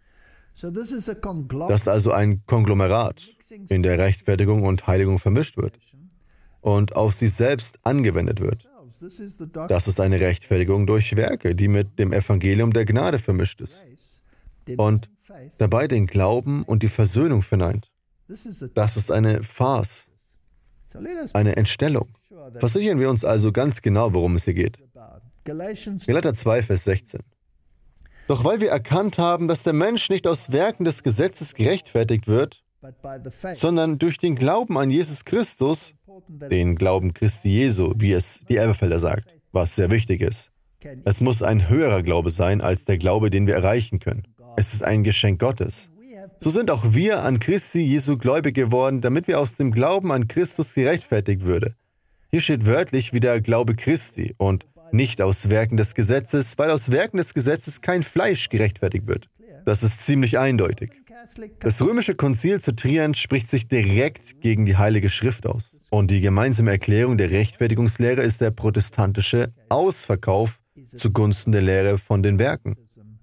Das ist also ein Konglomerat, in der Rechtfertigung und Heiligung vermischt wird und auf sich selbst angewendet wird. Das ist eine Rechtfertigung durch Werke, die mit dem Evangelium der Gnade vermischt ist und dabei den Glauben und die Versöhnung verneint. Das ist eine Farce, eine Entstellung. Versichern wir uns also ganz genau, worum es hier geht. Galater 2, Vers 16. Doch weil wir erkannt haben, dass der Mensch nicht aus Werken des Gesetzes gerechtfertigt wird, sondern durch den Glauben an Jesus Christus, den Glauben Christi Jesu, wie es die Elberfelder sagt, was sehr wichtig ist. Es muss ein höherer Glaube sein als der Glaube, den wir erreichen können. Es ist ein Geschenk Gottes. So sind auch wir an Christi Jesu gläubig geworden, damit wir aus dem Glauben an Christus gerechtfertigt würde. Hier steht wörtlich wieder Glaube Christi und nicht aus Werken des Gesetzes, weil aus Werken des Gesetzes kein Fleisch gerechtfertigt wird. Das ist ziemlich eindeutig. Das römische Konzil zu Trient spricht sich direkt gegen die Heilige Schrift aus. Und die gemeinsame Erklärung der Rechtfertigungslehre ist der protestantische Ausverkauf zugunsten der Lehre von den Werken.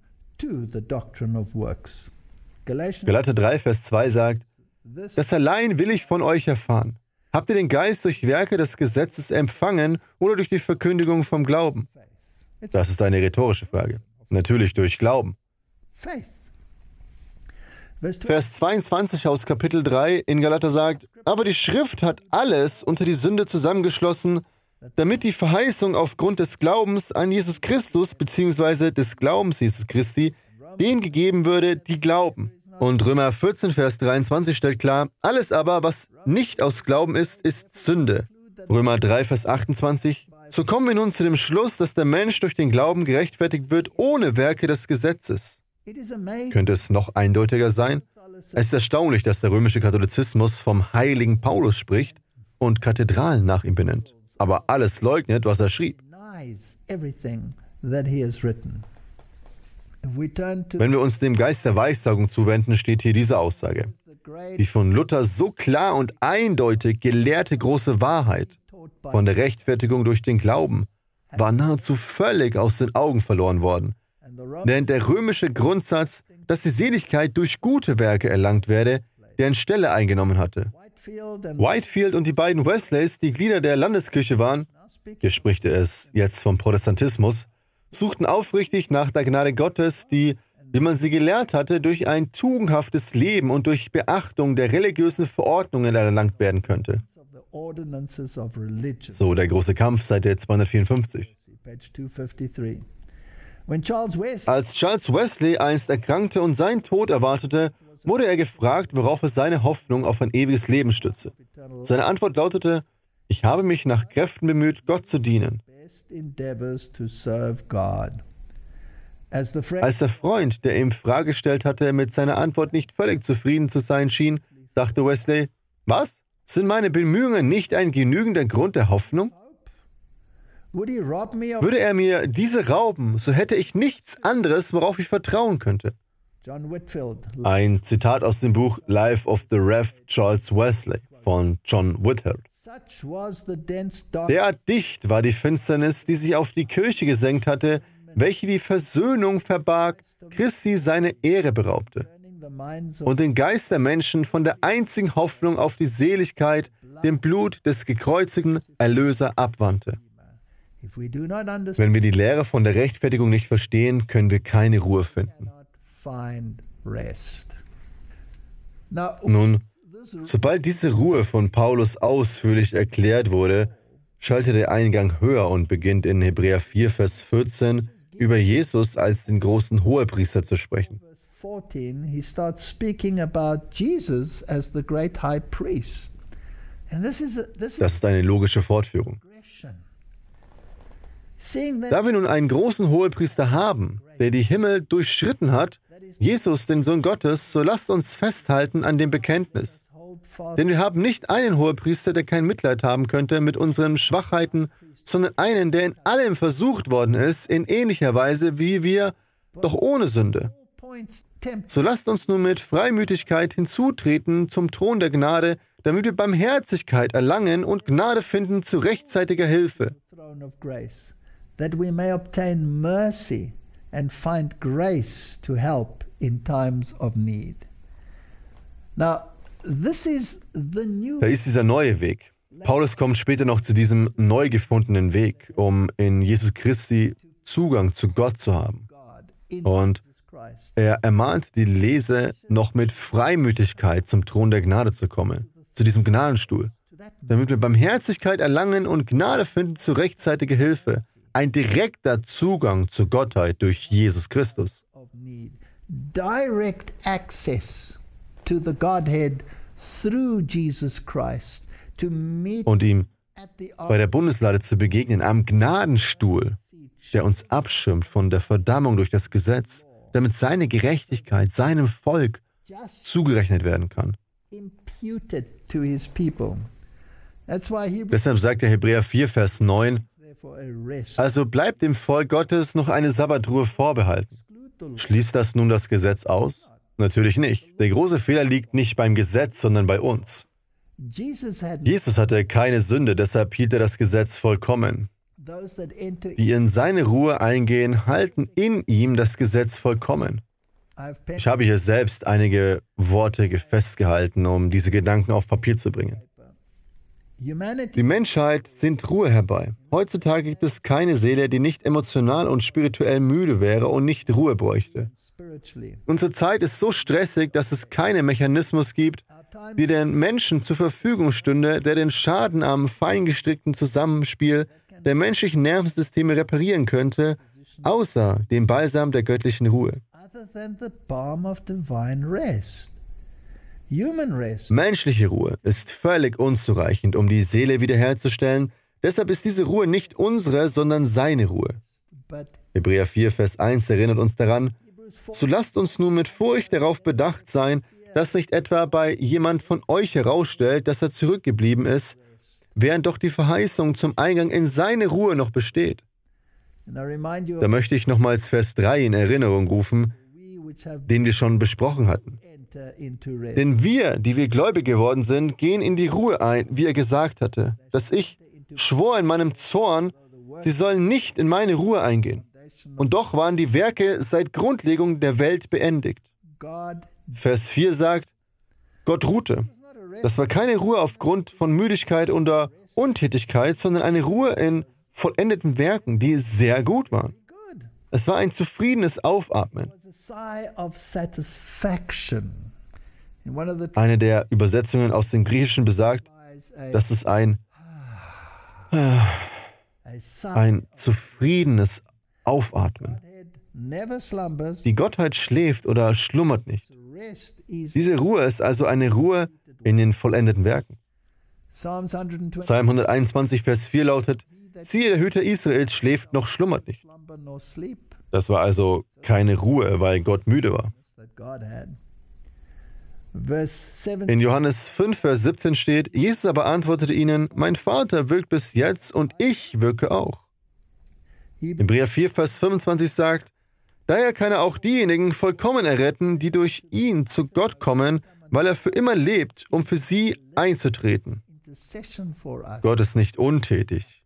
Galater 3, Vers 2 sagt, das allein will ich von euch erfahren. Habt ihr den Geist durch Werke des Gesetzes empfangen oder durch die Verkündigung vom Glauben? Das ist eine rhetorische Frage. Natürlich durch Glauben. Vers 22 aus Kapitel 3 in Galater sagt, aber die Schrift hat alles unter die Sünde zusammengeschlossen, damit die Verheißung aufgrund des Glaubens an Jesus Christus bzw. des Glaubens Jesus Christi denen gegeben würde, die glauben. Und Römer 14, Vers 23 stellt klar, alles aber, was nicht aus Glauben ist, ist Sünde. Römer 3, Vers 28, so kommen wir nun zu dem Schluss, dass der Mensch durch den Glauben gerechtfertigt wird, ohne Werke des Gesetzes. Könnte es noch eindeutiger sein? Es ist erstaunlich, dass der römische Katholizismus vom heiligen Paulus spricht und Kathedralen nach ihm benennt, aber alles leugnet, was er schrieb. Wenn wir uns dem Geist der Weissagung zuwenden, steht hier diese Aussage. Die von Luther so klar und eindeutig gelehrte große Wahrheit von der Rechtfertigung durch den Glauben war nahezu völlig aus den Augen verloren worden. Denn der römische Grundsatz, dass die Seligkeit durch gute Werke erlangt werde, deren Stelle eingenommen hatte. Whitefield und die beiden Wesleys, die Glieder der Landeskirche waren, hier spricht es jetzt vom Protestantismus, suchten aufrichtig nach der Gnade Gottes, die, wie man sie gelehrt hatte, durch ein tugendhaftes Leben und durch Beachtung der religiösen Verordnungen erlangt werden könnte. So der große Kampf, Seite 254. Als Charles Wesley einst erkrankte und seinen Tod erwartete, wurde er gefragt, worauf er seine Hoffnung auf ein ewiges Leben stütze. Seine Antwort lautete, ich habe mich nach Kräften bemüht, Gott zu dienen. Als der Freund, der ihm Frage gestellt hatte, mit seiner Antwort nicht völlig zufrieden zu sein schien, dachte Wesley, was? Sind meine Bemühungen nicht ein genügender Grund der Hoffnung? Würde er mir diese rauben, so hätte ich nichts anderes, worauf ich vertrauen könnte. Ein Zitat aus dem Buch Life of the Rev. Charles Wesley von John Whitfield. Derart dicht war die Finsternis, die sich auf die Kirche gesenkt hatte, welche die Versöhnung verbarg, Christi seine Ehre beraubte und den Geist der Menschen von der einzigen Hoffnung auf die Seligkeit, dem Blut des gekreuzigten Erlöser abwandte. Wenn wir die Lehre von der Rechtfertigung nicht verstehen, können wir keine Ruhe finden. Nun, sobald diese Ruhe von Paulus ausführlich erklärt wurde, schaltet der Eingang höher und beginnt in Hebräer 4, Vers 14 über Jesus als den großen Hohepriester zu sprechen. 14, he starts speaking about Jesus as the great high priest. And this Das ist eine logische Fortführung. Da wir nun einen großen Hohepriester haben, der die Himmel durchschritten hat, Jesus, den Sohn Gottes, so lasst uns festhalten an dem Bekenntnis. Denn wir haben nicht einen Hohepriester, der kein Mitleid haben könnte mit unseren Schwachheiten, sondern einen, der in allem versucht worden ist, in ähnlicher Weise wie wir, doch ohne Sünde. So lasst uns nun mit Freimütigkeit hinzutreten zum Thron der Gnade, damit wir Barmherzigkeit erlangen und Gnade finden zu rechtzeitiger Hilfe. That we may obtain mercy and find grace to help in times of need. Now, this is the new. Da ist dieser neue Weg. Paulus kommt später noch zu diesem neu gefundenen Weg, um in Jesus Christi Zugang zu Gott zu haben. Und er ermahnt die Leser, noch mit Freimütigkeit zum Thron der Gnade zu kommen, zu diesem Gnadenstuhl, damit wir Barmherzigkeit erlangen und Gnade finden zu rechtzeitiger Hilfe. Ein direkter Zugang zur Gottheit durch Jesus Christus. Direct access to the Godhead through Jesus Christ. To meet und ihm bei der Bundeslade zu begegnen, am Gnadenstuhl, der uns abschirmt von der Verdammung durch das Gesetz, damit seine Gerechtigkeit seinem Volk zugerechnet werden kann. Deshalb sagt der Hebräer 4, Vers 9, also bleibt dem Volk Gottes noch eine Sabbatruhe vorbehalten. Schließt das nun das Gesetz aus? Natürlich nicht. Der große Fehler liegt nicht beim Gesetz, sondern bei uns. Jesus hatte keine Sünde, deshalb hielt er das Gesetz vollkommen. Die in seine Ruhe eingehen, halten in ihm das Gesetz vollkommen. Ich habe hier selbst einige Worte festgehalten, um diese Gedanken auf Papier zu bringen. Die Menschheit sinnt Ruhe herbei. Heutzutage gibt es keine Seele, die nicht emotional und spirituell müde wäre und nicht Ruhe bräuchte. Unsere Zeit ist so stressig, dass es keinen Mechanismus gibt, der den Menschen zur Verfügung stünde, der den Schaden am feingestrickten Zusammenspiel der menschlichen Nervensysteme reparieren könnte, außer dem Balsam der göttlichen Ruhe. Menschliche Ruhe ist völlig unzureichend, um die Seele wiederherzustellen. Deshalb ist diese Ruhe nicht unsere, sondern seine Ruhe. Hebräer 4, Vers 1 erinnert uns daran, so lasst uns nun mit Furcht darauf bedacht sein, dass nicht etwa bei jemand von euch herausstellt, dass er zurückgeblieben ist, während doch die Verheißung zum Eingang in seine Ruhe noch besteht. Da möchte ich nochmals Vers 3 in Erinnerung rufen, den wir schon besprochen hatten. Denn wir, die wir gläubig geworden sind, gehen in die Ruhe ein, wie er gesagt hatte, dass ich schwor in meinem Zorn, sie sollen nicht in meine Ruhe eingehen. Und doch waren die Werke seit Grundlegung der Welt beendigt. Vers 4 sagt, Gott ruhte. Das war keine Ruhe aufgrund von Müdigkeit oder Untätigkeit, sondern eine Ruhe in vollendeten Werken, die sehr gut waren. Es war ein zufriedenes Aufatmen. Eine der Übersetzungen aus dem Griechischen besagt, dass es ein zufriedenes Aufatmen. Die Gottheit schläft oder schlummert nicht. Diese Ruhe ist also eine Ruhe in den vollendeten Werken. Psalm 121, Vers 4 lautet, siehe, der Hüter Israels schläft noch schlummert nicht. Das war also keine Ruhe, weil Gott müde war. In Johannes 5, Vers 17 steht, Jesus aber antwortete ihnen, mein Vater wirkt bis jetzt und ich wirke auch. Hebräer 4, Vers 25 sagt, daher kann er auch diejenigen vollkommen erretten, die durch ihn zu Gott kommen, weil er für immer lebt, um für sie einzutreten. Gott ist nicht untätig.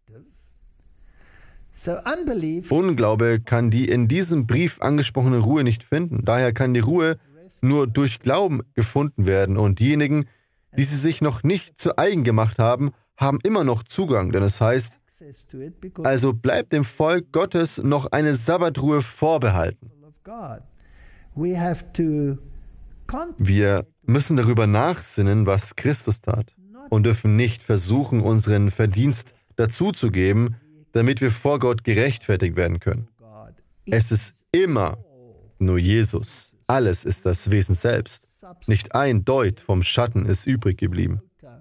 Unglaube kann die in diesem Brief angesprochene Ruhe nicht finden. Daher kann die Ruhe nur durch Glauben gefunden werden. Und diejenigen, die sie sich noch nicht zu eigen gemacht haben, haben immer noch Zugang. Denn es heißt, also bleibt dem Volk Gottes noch eine Sabbatruhe vorbehalten. Wir müssen darüber nachsinnen, was Christus tat und dürfen nicht versuchen, unseren Verdienst dazuzugeben, damit wir vor Gott gerechtfertigt werden können. Es ist immer nur Jesus. Alles ist das Wesen selbst. Nicht ein Deut vom Schatten ist übrig geblieben.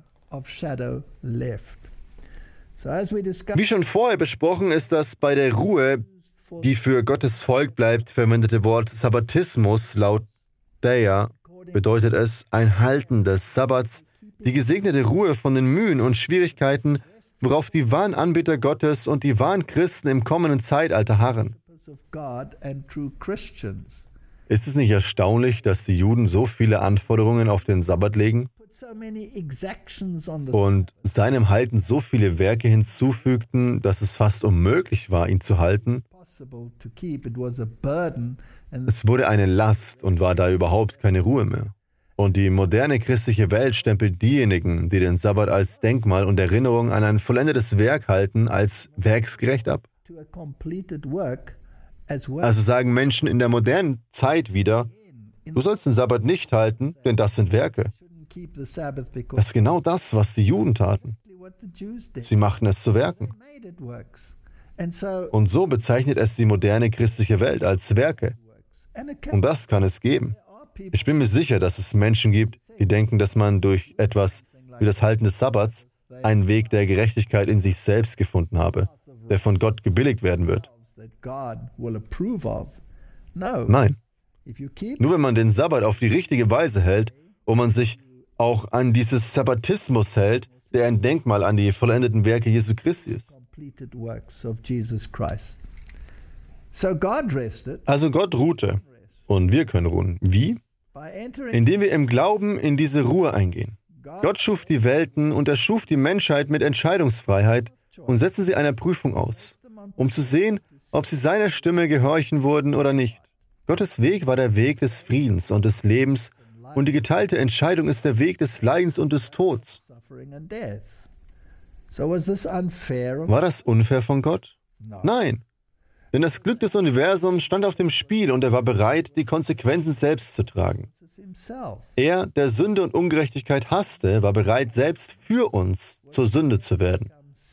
Wie schon vorher besprochen, ist das bei der Ruhe, die für Gottes Volk bleibt, verwendete Wort Sabbatismus laut Dea bedeutet es ein Halten des Sabbats, die gesegnete Ruhe von den Mühen und Schwierigkeiten, worauf die wahren Anbeter Gottes und die wahren Christen im kommenden Zeitalter harren. Ist es nicht erstaunlich, dass die Juden so viele Anforderungen auf den Sabbat legen und seinem Halten so viele Werke hinzufügten, dass es fast unmöglich war, ihn zu halten? Es wurde eine Last und war da überhaupt keine Ruhe mehr. Und die moderne christliche Welt stempelt diejenigen, die den Sabbat als Denkmal und Erinnerung an ein vollendetes Werk halten, als werksgerecht ab. Also sagen Menschen in der modernen Zeit wieder, du sollst den Sabbat nicht halten, denn das sind Werke. Das ist genau das, was die Juden taten. Sie machten es zu Werken. Und so bezeichnet es die moderne christliche Welt als Werke. Und das kann es geben. Ich bin mir sicher, dass es Menschen gibt, die denken, dass man durch etwas wie das Halten des Sabbats einen Weg der Gerechtigkeit in sich selbst gefunden habe, der von Gott gebilligt werden wird. Nein. Nur wenn man den Sabbat auf die richtige Weise hält und man sich auch an dieses Sabbatismus hält, der ein Denkmal an die vollendeten Werke Jesu Christi ist. Also Gott ruhte und wir können ruhen. Wie? Indem wir im Glauben in diese Ruhe eingehen. Gott schuf die Welten und er schuf die Menschheit mit Entscheidungsfreiheit und setzte sie einer Prüfung aus, um zu sehen, ob sie seiner Stimme gehorchen würden oder nicht. Gottes Weg war der Weg des Friedens und des Lebens und die geteilte Entscheidung ist der Weg des Leidens und des Todes. War das unfair von Gott? Nein. Denn das Glück des Universums stand auf dem Spiel und er war bereit, die Konsequenzen selbst zu tragen. Er, der Sünde und Ungerechtigkeit hasste, war bereit, selbst für uns zur Sünde zu werden.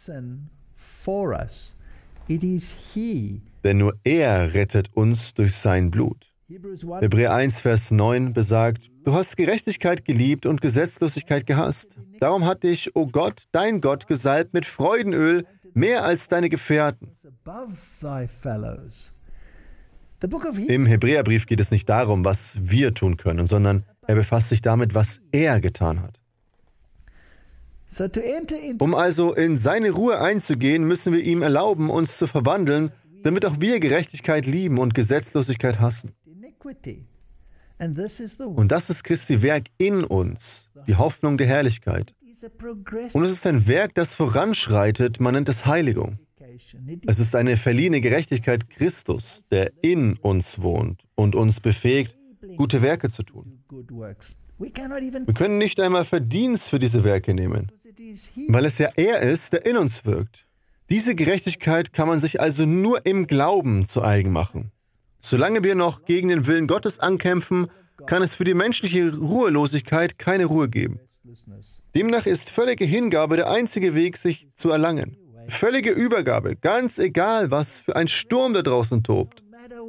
Denn nur er rettet uns durch sein Blut. Hebräer 1, Vers 9 besagt, du hast Gerechtigkeit geliebt und Gesetzlosigkeit gehasst. Darum hat dich, o Gott, dein Gott, gesalbt mit Freudenöl, mehr als deine Gefährten. Im Hebräerbrief geht es nicht darum, was wir tun können, sondern er befasst sich damit, was er getan hat. Um also in seine Ruhe einzugehen, müssen wir ihm erlauben, uns zu verwandeln, damit auch wir Gerechtigkeit lieben und Gesetzlosigkeit hassen. Und das ist Christi Werk in uns, die Hoffnung der Herrlichkeit. Und es ist ein Werk, das voranschreitet, man nennt es Heiligung. Es ist eine verliehene Gerechtigkeit Christus, der in uns wohnt und uns befähigt, gute Werke zu tun. Wir können nicht einmal Verdienst für diese Werke nehmen, weil es ja er ist, der in uns wirkt. Diese Gerechtigkeit kann man sich also nur im Glauben zu eigen machen. Solange wir noch gegen den Willen Gottes ankämpfen, kann es für die menschliche Ruhelosigkeit keine Ruhe geben. Demnach ist völlige Hingabe der einzige Weg, sich zu erlangen. Völlige Übergabe, ganz egal, was für ein Sturm da draußen tobt.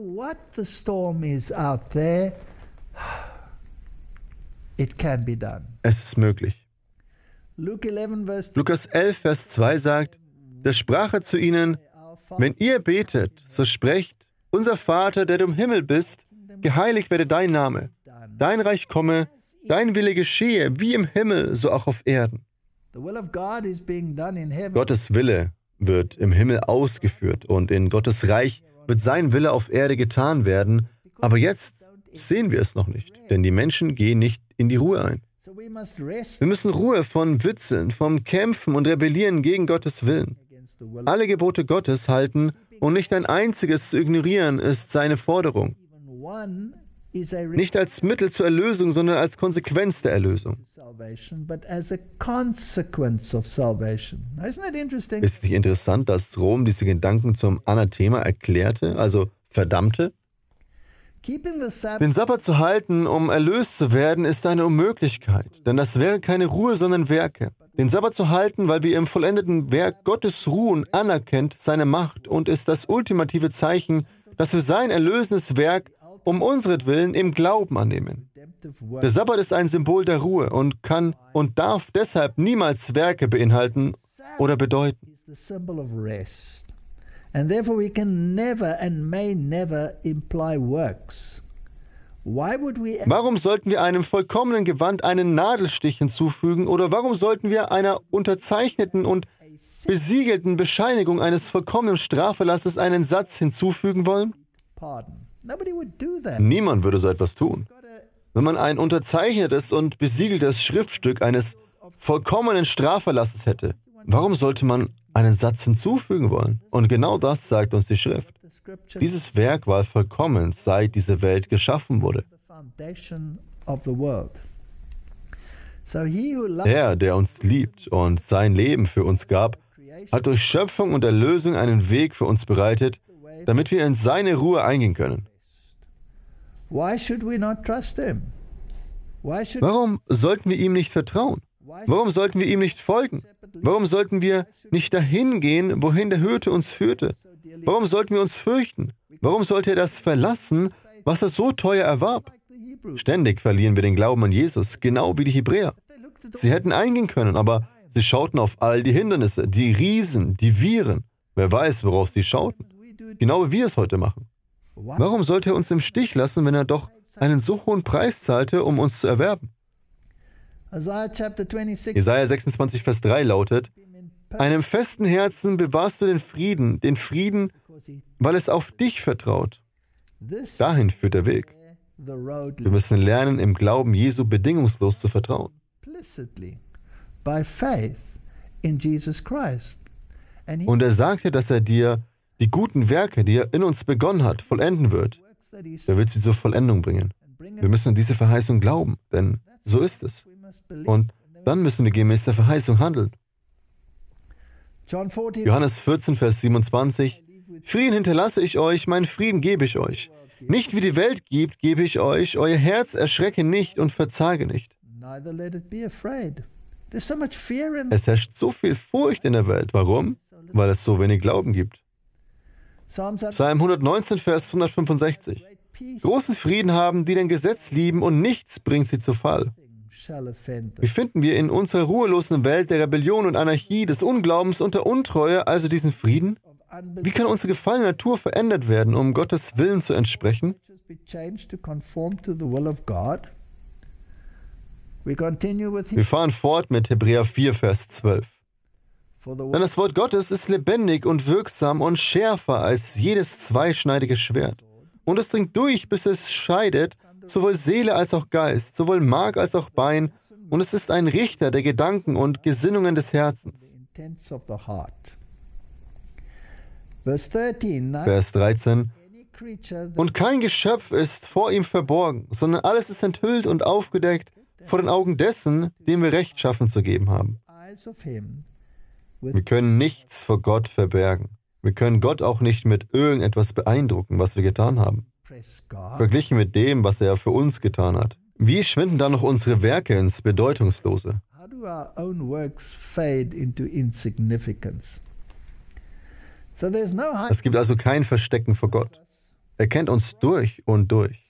Es ist möglich. Lukas 11, Vers 2 sagt, da sprach er zu ihnen, wenn ihr betet, so sprecht, unser Vater, der du im Himmel bist, geheiligt werde dein Name, dein Reich komme, dein Wille geschehe, wie im Himmel, so auch auf Erden. Gottes Wille wird im Himmel ausgeführt und in Gottes Reich wird sein Wille auf Erde getan werden, aber jetzt sehen wir es noch nicht, denn die Menschen gehen nicht in die Ruhe ein. Wir müssen Ruhe von Witzeln, vom Kämpfen und Rebellieren gegen Gottes Willen. Alle Gebote Gottes halten und nicht ein einziges zu ignorieren, ist seine Forderung. Nicht als Mittel zur Erlösung, sondern als Konsequenz der Erlösung. Ist nicht interessant, dass Rom diese Gedanken zum Anathema erklärte, also verdammte? Den Sabbat zu halten, um erlöst zu werden, ist eine Unmöglichkeit, denn das wäre keine Ruhe, sondern Werke. Den Sabbat zu halten, weil wir im vollendeten Werk Gottes ruhen, anerkennt seine Macht und ist das ultimative Zeichen, dass wir sein erlösendes Werk um unseretwillen im Glauben annehmen. Der Sabbat ist ein Symbol der Ruhe und kann und darf deshalb niemals Werke beinhalten oder bedeuten. And therefore we can never and may never imply works. Warum sollten wir einem vollkommenen Gewand einen Nadelstich hinzufügen oder warum sollten wir einer unterzeichneten und besiegelten Bescheinigung eines vollkommenen Straferlasses einen Satz hinzufügen wollen? Niemand würde so etwas tun. Wenn man ein unterzeichnetes und besiegeltes Schriftstück eines vollkommenen Straferlasses hätte, warum sollte man einen Satz hinzufügen wollen? Und genau das sagt uns die Schrift. Dieses Werk war vollkommen, seit diese Welt geschaffen wurde. Er, der uns liebt und sein Leben für uns gab, hat durch Schöpfung und Erlösung einen Weg für uns bereitet, damit wir in seine Ruhe eingehen können. Warum sollten wir ihm nicht vertrauen? Warum sollten wir ihm nicht folgen? Warum sollten wir nicht dahin gehen, wohin der Hirte uns führte? Warum sollten wir uns fürchten? Warum sollte er das verlassen, was er so teuer erwarb? Ständig verlieren wir den Glauben an Jesus, genau wie die Hebräer. Sie hätten eingehen können, aber sie schauten auf all die Hindernisse, die Riesen, die Viren. Wer weiß, worauf sie schauten. Genau wie wir es heute machen. Warum sollte er uns im Stich lassen, wenn er doch einen so hohen Preis zahlte, um uns zu erwerben? Jesaja 26, Vers 3 lautet: Einem festen Herzen bewahrst du den Frieden, weil es auf dich vertraut. Dahin führt der Weg. Wir müssen lernen, im Glauben Jesu bedingungslos zu vertrauen. Und er sagte, dass er dir die guten Werke, die er in uns begonnen hat, vollenden wird. Er wird sie zur Vollendung bringen. Wir müssen an diese Verheißung glauben, denn so ist es. Und dann müssen wir gemäß der Verheißung handeln. Johannes 14, Vers 27: Frieden hinterlasse ich euch, meinen Frieden gebe ich euch. Nicht wie die Welt gibt, gebe ich euch. Euer Herz erschrecke nicht und verzage nicht. Es herrscht so viel Furcht in der Welt. Warum? Weil es so wenig Glauben gibt. Psalm 119, Vers 165: Großen Frieden haben, die dein Gesetz lieben, und nichts bringt sie zu Fall. Wie finden wir in unserer ruhelosen Welt der Rebellion und Anarchie, des Unglaubens und der Untreue also diesen Frieden? Wie kann unsere gefallene Natur verändert werden, um Gottes Willen zu entsprechen? Wir fahren fort mit Hebräer 4, Vers 12. Denn das Wort Gottes ist lebendig und wirksam und schärfer als jedes zweischneidige Schwert. Und es dringt durch, bis es scheidet, sowohl Seele als auch Geist, sowohl Mark als auch Bein, und es ist ein Richter der Gedanken und Gesinnungen des Herzens. Vers 13: Und kein Geschöpf ist vor ihm verborgen, sondern alles ist enthüllt und aufgedeckt vor den Augen dessen, dem wir Rechtschaffen zu geben haben. Wir können nichts vor Gott verbergen. Wir können Gott auch nicht mit irgendetwas beeindrucken, was wir getan haben. Verglichen mit dem, was er für uns getan hat. Wie schwinden dann noch unsere Werke ins Bedeutungslose? Es gibt also kein Verstecken vor Gott. Er kennt uns durch und durch.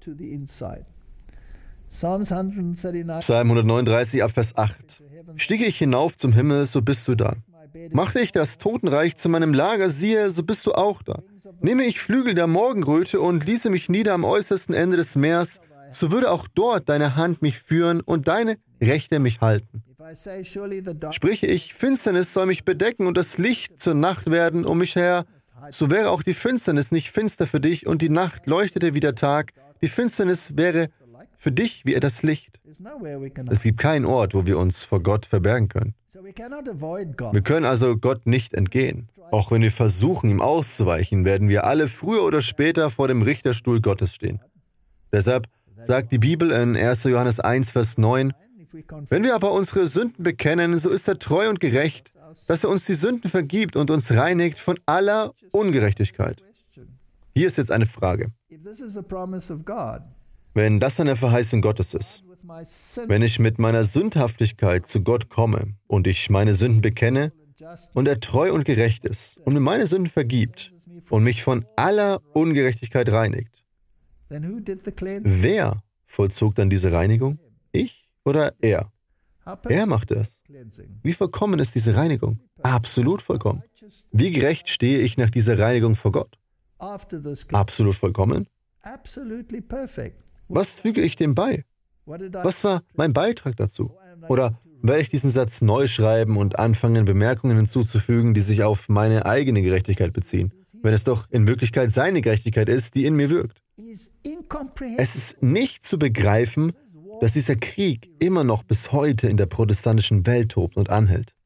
Psalm 139, Abvers 8. Stiege ich hinauf zum Himmel, so bist du da. Machte ich das Totenreich zu meinem Lager, siehe, so bist du auch da. Nehme ich Flügel der Morgenröte und ließe mich nieder am äußersten Ende des Meers, so würde auch dort deine Hand mich führen und deine Rechte mich halten. Spreche ich, Finsternis soll mich bedecken und das Licht zur Nacht werden um mich her, so wäre auch die Finsternis nicht finster für dich und die Nacht leuchtete wie der Tag. Die Finsternis wäre für dich wie das Licht. Es gibt keinen Ort, wo wir uns vor Gott verbergen können. Wir können also Gott nicht entgehen. Auch wenn wir versuchen, ihm auszuweichen, werden wir alle früher oder später vor dem Richterstuhl Gottes stehen. Deshalb sagt die Bibel in 1. Johannes 1, Vers 9, wenn wir aber unsere Sünden bekennen, so ist er treu und gerecht, dass er uns die Sünden vergibt und uns reinigt von aller Ungerechtigkeit. Hier ist jetzt eine Frage. this is a promise of God. Wenn das eine Verheißung Gottes ist, With my sin wenn ich mit meiner Sündhaftigkeit zu Gott komme und ich meine Sünden bekenne und er treu und gerecht ist und mir meine Sünden vergibt und mich von aller Ungerechtigkeit reinigt, then who did the cleansing? wer vollzog dann diese Reinigung? Ich oder er? How Er machte es. cleansing? Wie vollkommen ist diese Reinigung? Absolut vollkommen. Wie gerecht stehe ich nach dieser Reinigung vor Gott? After this cleansing, Absolut vollkommen? absolutely perfect. Was füge ich dem bei? What did I? Was war mein Beitrag dazu? Oder werde ich diesen Satz neu schreiben und anfangen, Bemerkungen hinzuzufügen, die sich auf meine eigene Gerechtigkeit beziehen, wenn es doch in Wirklichkeit seine Gerechtigkeit ist, die in mir wirkt? Is incomprehensible. Es ist nicht zu begreifen, dass dieser Krieg immer noch bis heute in der protestantischen Welt tobt und anhält.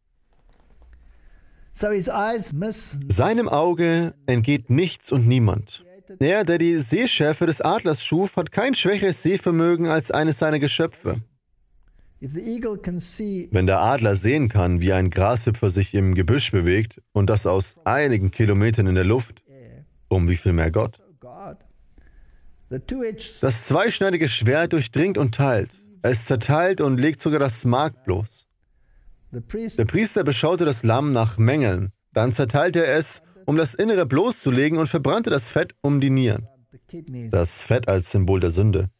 So his eyes miss. Seinem Auge entgeht nichts und niemand. Er, der die Sehschärfe des Adlers schuf, hat kein schwächeres Sehvermögen als eines seiner Geschöpfe. If the eagle can see Wenn der Adler sehen kann, wie ein Grashüpfer sich im Gebüsch bewegt und das aus einigen Kilometern in der Luft, um wie viel mehr Gott? God, the two-edged Das zweischneidige Schwert durchdringt und teilt. Es zerteilt und legt sogar das Mark bloß. the priest Der Priester beschaute das Lamm nach Mängeln. Dann zerteilte er es, um das Innere bloßzulegen, und verbrannte das Fett um die Nieren. the kidneys. Das Fett als Symbol der Sünde.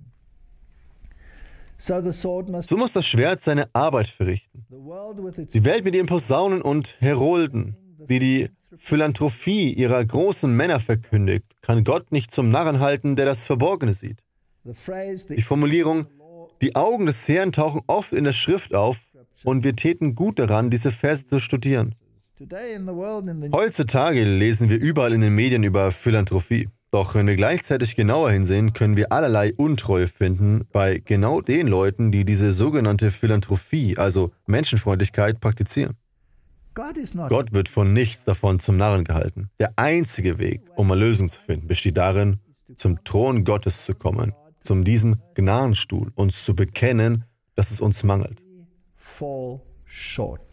So the sword must. So muss das Schwert seine Arbeit verrichten. The world with its Die Welt mit ihren Posaunen und Herolden, die Philanthropie ihrer großen Männer verkündigt, kann Gott nicht zum Narren halten, der das Verborgene sieht. the phrase Die the Formulierung, die Augen des Herrn tauchen oft in der Schrift auf, und wir täten gut daran, diese Verse zu studieren. today in the world in the Heutzutage lesen wir überall in den Medien über Philanthropie. Doch wenn wir gleichzeitig genauer hinsehen, können wir allerlei Untreue finden bei genau den Leuten, die diese sogenannte Philanthropie, also Menschenfreundlichkeit, praktizieren. God is not. Gott wird von nichts davon zum Narren gehalten. Der einzige Weg, um Erlösung zu finden, besteht darin, zum Thron Gottes zu kommen, zu diesem Gnadenstuhl, uns zu bekennen, dass es uns mangelt. Fall short.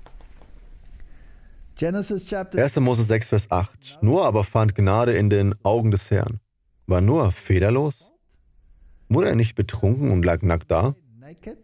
Genesis chapter 1. Mose 6, Vers 8. Noah aber fand Gnade in den Augen des Herrn. War Noah fehlerlos? Wurde er nicht betrunken und lag nackt da? naked.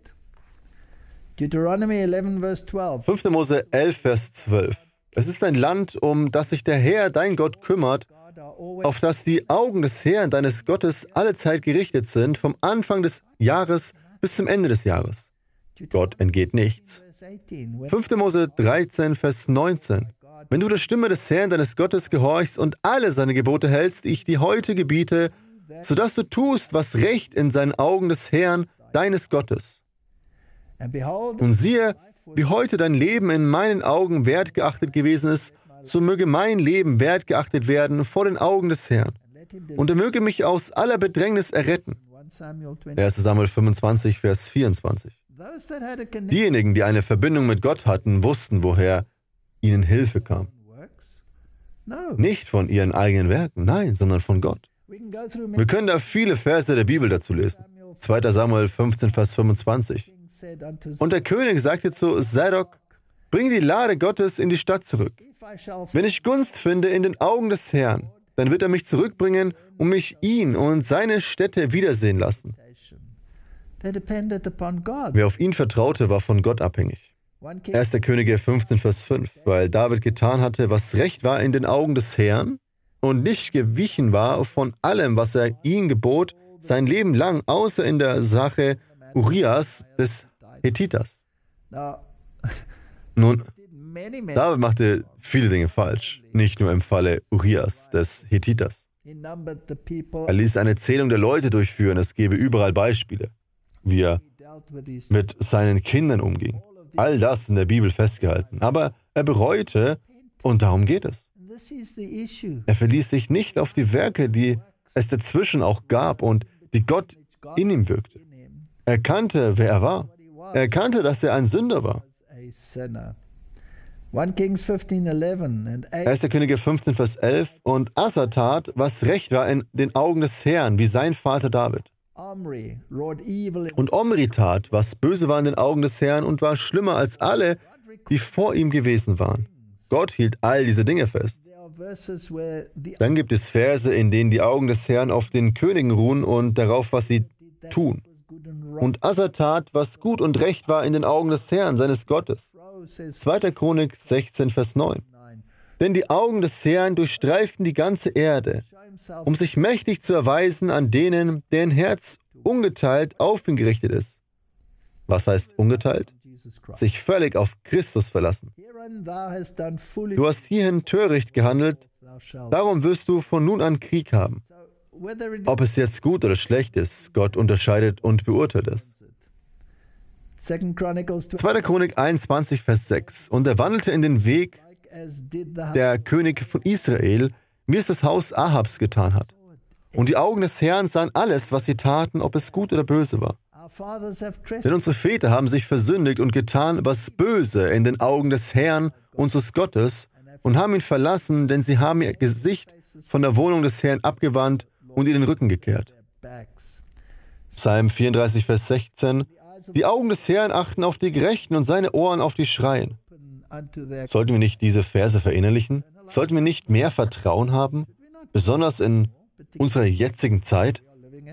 Deuteronomy 11 verse 12. 5. Mose 11, Vers 12. Es ist ein Land, um das sich der Herr, dein Gott, kümmert, God are always auf das die Augen des Herrn, deines Gottes, allezeit gerichtet sind, vom Anfang des Jahres bis zum Ende des Jahres. Gott entgeht nichts. verse 18. When 5. Mose 13, Vers 19. Wenn du der Stimme des Herrn, deines Gottes, gehorchst und alle seine Gebote hältst, die ich dir heute gebiete, sodass du tust, was recht in seinen Augen des Herrn, deines Gottes. and behold, Und siehe, wie heute dein Leben in meinen Augen wertgeachtet gewesen ist, so möge mein Leben wertgeachtet werden vor den Augen des Herrn. let him Und er möge mich aus aller Bedrängnis erretten. 1 Samuel 20. 1. Samuel 25, Vers 24. Those that had a connection Diejenigen, die eine Verbindung mit Gott hatten, wussten, woher ihnen Hilfe kam. works. No. Nicht von ihren eigenen Werken, nein, sondern von Gott. We can go through Wir many können da viele Verse der Bibel dazu lesen. 2. Samuel 15, Vers 25. things said unto Und der König sagte zu Zadok, bring die Lade Gottes in die Stadt zurück. if I shall Wenn ich Gunst finde in den Augen des Herrn, dann wird er mich zurückbringen und mich ihn und seine Städte wiedersehen lassen. they depended upon God. Wer auf ihn vertraute, war von Gott abhängig. 1 King 1. Könige 15, Vers 5. Weil David getan hatte, was recht war in den Augen des Herrn und nicht gewichen war von allem, was er ihm gebot, sein Leben lang, außer in der Sache Urias des Hethiters. now Nun, many men David machte viele Dinge falsch, nicht nur im Falle Urias des Hethiters. he numbered the people Er ließ eine Zählung der Leute durchführen, es gebe überall Beispiele, wie er dealt with his mit seinen Kindern umging. All das in der Bibel festgehalten. Aber er bereute, und darum geht es. this is the issue. Er verließ sich nicht auf die Werke, die es dazwischen auch gab und die Gott in ihm wirkte. Er kannte, wer er war. Er kannte, dass er ein Sünder war. A sinner. 1 Kings 15:11 and 8 1. Könige 15, Vers 11. Und Asa tat, was recht war in den Augen des Herrn, wie sein Vater David. Omri wrought evil in Und Omri tat, was böse war in den Augen des Herrn und war schlimmer als alle, die vor ihm gewesen waren. Gott hielt all diese Dinge fest. Dann gibt es Verse, in denen die Augen des Herrn auf den Königen ruhen und darauf, was sie tun. Und Asa tat, was gut und recht war in den Augen des Herrn, seines Gottes. 2. Chronik 16, Vers 9. Denn die Augen des Herrn durchstreiften die ganze Erde, um sich mächtig zu erweisen an denen, deren Herz ungeteilt auf ihn gerichtet ist. Was heißt ungeteilt? Sich völlig auf Christus verlassen. Du hast hierhin töricht gehandelt, darum wirst du von nun an Krieg haben. Ob es jetzt gut oder schlecht ist, Gott unterscheidet und beurteilt es. 2. Chronik 21, Vers 6. Und er wandelte in den Weg der König von Israel, wie es das Haus Ahabs getan hat. Und die Augen des Herrn sahen alles, was sie taten, ob es gut oder böse war. Denn unsere Väter haben sich versündigt und getan, was böse in den Augen des Herrn, unseres Gottes, und haben ihn verlassen, denn sie haben ihr Gesicht von der Wohnung des Herrn abgewandt und ihr den Rücken gekehrt. Psalm 34, Vers 16. Die Augen des Herrn achten auf die Gerechten und seine Ohren auf die Schreien. Sollten wir nicht diese Verse verinnerlichen? Sollten wir nicht mehr Vertrauen haben? Besonders in unserer jetzigen Zeit?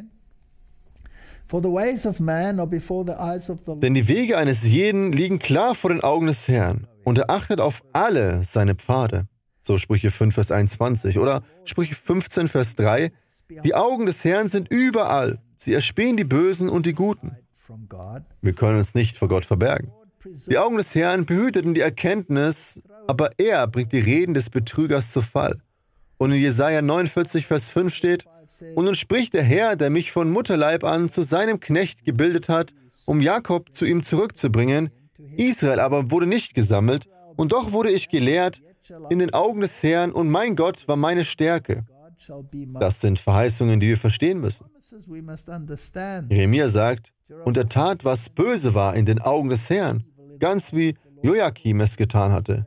Denn die Wege eines jeden liegen klar vor den Augen des Herrn, und er achtet auf alle seine Pfade. So Sprüche 5, Vers 21 oder Sprüche 15, Vers 3. Die Augen des Herrn sind überall. Sie erspähen die Bösen und die Guten. Wir können uns nicht vor Gott verbergen. Die Augen des Herrn behüteten die Erkenntnis, aber er bringt die Reden des Betrügers zu Fall. Und in Jesaja 49, Vers 5 steht: Und nun spricht der Herr, der mich von Mutterleib an zu seinem Knecht gebildet hat, um Jakob zu ihm zurückzubringen. Israel aber wurde nicht gesammelt, und doch wurde ich gelehrt in den Augen des Herrn, und mein Gott war meine Stärke. Das sind Verheißungen, die wir verstehen müssen. Jeremia sagt: Und er tat, was böse war in den Augen des Herrn, ganz wie Joachim es getan hatte.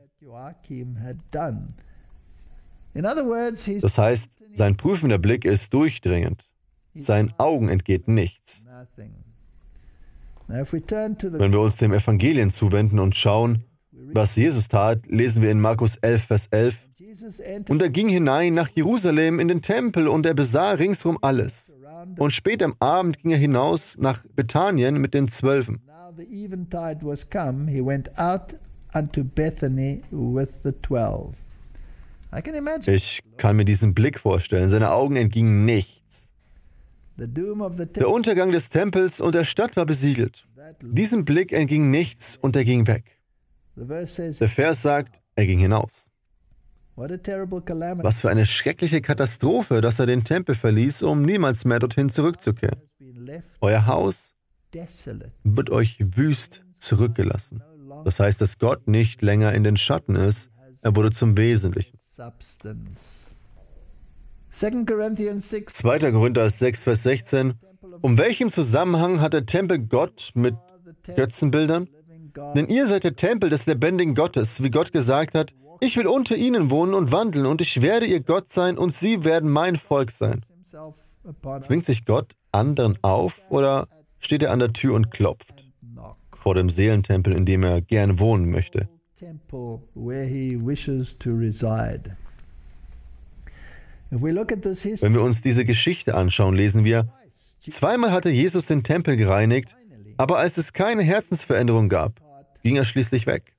Das heißt, sein prüfender Blick ist durchdringend. Seinen Augen entgeht nichts. Wenn wir uns dem Evangelien zuwenden und schauen, was Jesus tat, lesen wir in Markus 11, Vers 11. Und er ging hinein nach Jerusalem in den Tempel, und er besah ringsherum alles. Und spät am Abend ging er hinaus nach Bethanien mit den 12. Ich kann mir diesen Blick vorstellen. Seine Augen entgingen nichts. Der Untergang des Tempels und der Stadt war besiegelt. Diesem Blick entging nichts und er ging weg. Der Vers sagt, er ging hinaus. Was für eine schreckliche Katastrophe, dass er den Tempel verließ, um niemals mehr dorthin zurückzukehren. Euer Haus wird euch wüst zurückgelassen. Das heißt, dass Gott nicht länger in den Schatten ist, er wurde zum Wesentlichen. 2. Korinther 6, Vers 16. Um welchem Zusammenhang hat der Tempel Gott mit Götzenbildern? Denn ihr seid der Tempel des lebendigen Gottes, wie Gott gesagt hat: Ich will unter ihnen wohnen und wandeln, und ich werde ihr Gott sein, und sie werden mein Volk sein. Zwingt sich Gott anderen auf, oder steht er an der Tür und klopft vor dem Seelentempel, in dem er gern wohnen möchte? Wenn wir uns diese Geschichte anschauen, lesen wir: Zweimal hatte Jesus den Tempel gereinigt, aber als es keine Herzensveränderung gab, ging er schließlich weg.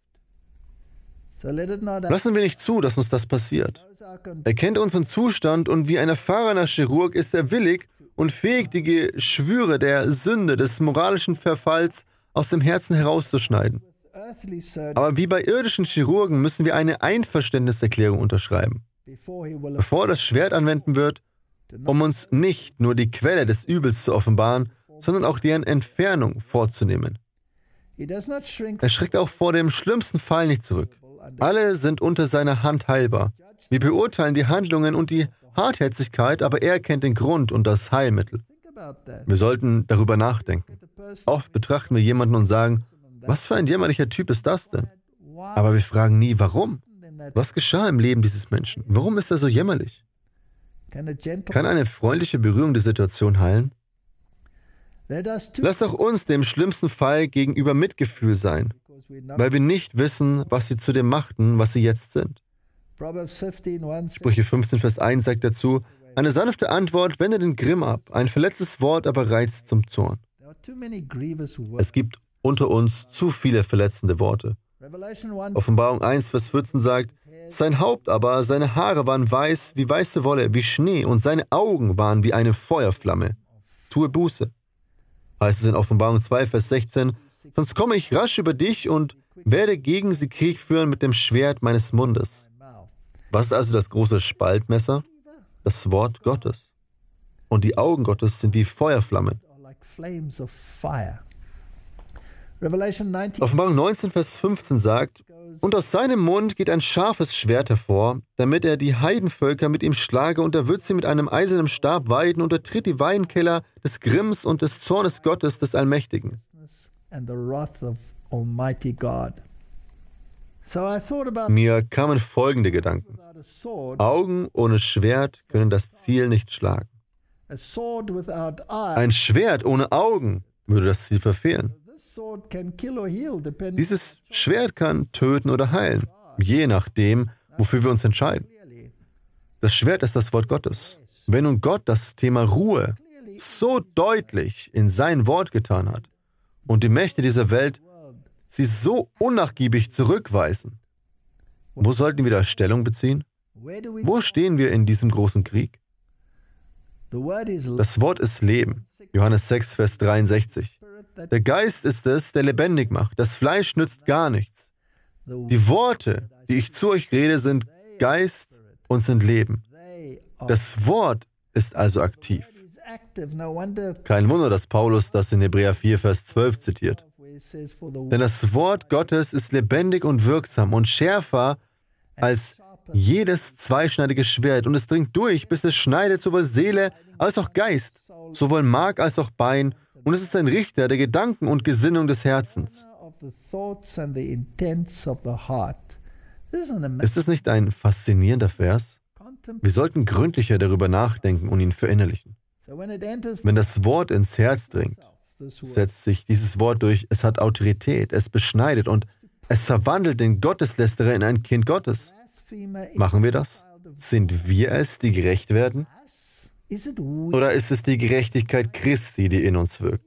Lassen wir nicht zu, dass uns das passiert. Er kennt unseren Zustand, und wie ein erfahrener Chirurg ist er willig und fähig, die Geschwüre der Sünde, des moralischen Verfalls aus dem Herzen herauszuschneiden. Aber wie bei irdischen Chirurgen müssen wir eine Einverständniserklärung unterschreiben, bevor er das Schwert anwenden wird, um uns nicht nur die Quelle des Übels zu offenbaren, sondern auch deren Entfernung vorzunehmen. Er schreckt auch vor dem schlimmsten Fall nicht zurück. Alle sind unter seiner Hand heilbar. Wir beurteilen die Handlungen und die Hartherzigkeit, aber er kennt den Grund und das Heilmittel. Wir sollten darüber nachdenken. Oft betrachten wir jemanden und sagen: Was für ein jämmerlicher Typ ist das denn? Aber wir fragen nie, warum? Was geschah im Leben dieses Menschen? Warum ist er so jämmerlich? Kann eine freundliche Berührung die Situation heilen? Lasst auch uns dem schlimmsten Fall gegenüber Mitgefühl sein, weil wir nicht wissen, was sie zu dem machten, was sie jetzt sind. Sprüche 15, Vers 1 sagt dazu, eine sanfte Antwort wendet den Grimm ab, ein verletztes Wort aber reizt zum Zorn. Es gibt unter uns zu viele verletzende Worte. Offenbarung 1, Vers 14 sagt, sein Haupt aber, seine Haare waren weiß wie weiße Wolle, wie Schnee, und seine Augen waren wie eine Feuerflamme. Tue Buße. Heißt es in Offenbarung 2, Vers 16, sonst komme ich rasch über dich und werde gegen sie Krieg führen mit dem Schwert meines Mundes. Was ist also das große Spaltmesser? Das Wort Gottes. Und die Augen Gottes sind wie Feuerflammen. Offenbarung 19, Vers 15 sagt, und aus seinem Mund geht ein scharfes Schwert hervor, damit er die Heidenvölker mit ihm schlage, und er wird sie mit einem eisernen Stab weiden, und er tritt die Weinkeller des Grimms und des Zornes Gottes, des Allmächtigen. Mir kamen folgende Gedanken. Augen ohne Schwert können das Ziel nicht schlagen. Ein Schwert ohne Augen würde das Ziel verfehlen. Dieses Schwert kann töten oder heilen, je nachdem, wofür wir uns entscheiden. Das Schwert ist das Wort Gottes. Wenn nun Gott das Thema Ruhe so deutlich in sein Wort getan hat und die Mächte dieser Welt sie so unnachgiebig zurückweisen, wo sollten wir da Stellung beziehen? Wo stehen wir in diesem großen Krieg? Das Wort ist Leben. Johannes 6, Vers 63. Der Geist ist es, der lebendig macht. Das Fleisch nützt gar nichts. Die Worte, die ich zu euch rede, sind Geist und sind Leben. Das Wort ist also aktiv. Kein Wunder, dass Paulus das in Hebräer 4, Vers 12 zitiert. Denn das Wort Gottes ist lebendig und wirksam und schärfer als jedes zweischneidige Schwert, und es dringt durch, bis es schneidet sowohl Seele als auch Geist, sowohl Mark als auch Bein, und es ist ein Richter der Gedanken und Gesinnung des Herzens. Ist es nicht ein faszinierender Vers? Wir sollten gründlicher darüber nachdenken und ihn verinnerlichen. Wenn das Wort ins Herz dringt, setzt sich dieses Wort durch, es hat Autorität, es beschneidet und es verwandelt den Gotteslästerer in ein Kind Gottes. Machen wir das? Sind wir es, die gerecht werden? Oder ist es die Gerechtigkeit Christi, die in uns wirkt?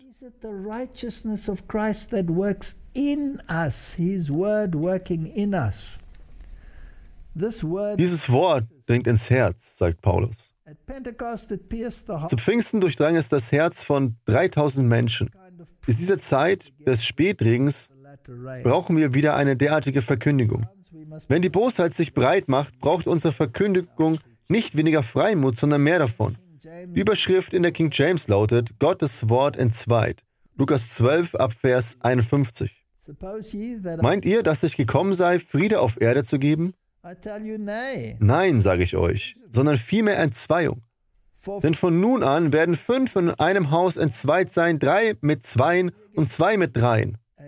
Dieses Wort dringt ins Herz, sagt Paulus. Zu Pfingsten durchdrang es das Herz von 3000 Menschen. In dieser Zeit des Spätregens brauchen wir wieder eine derartige Verkündigung. Wenn die Bosheit sich breit macht, braucht unsere Verkündigung nicht weniger Freimut, sondern mehr davon. Die Überschrift in der King James lautet, Gottes Wort entzweit. Lukas 12, ab Vers 51. Meint ihr, dass ich gekommen sei, Friede auf Erde zu geben? Nein, sage ich euch, sondern vielmehr Entzweiung. Denn von nun an werden 5 in einem Haus entzweit sein, 3 mit 2 und 2 mit 3.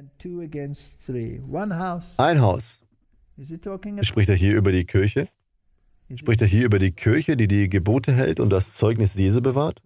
Ein Haus. Spricht er hier über die Kirche? Spricht er hier über die Kirche, die die Gebote hält und das Zeugnis Jesu bewahrt?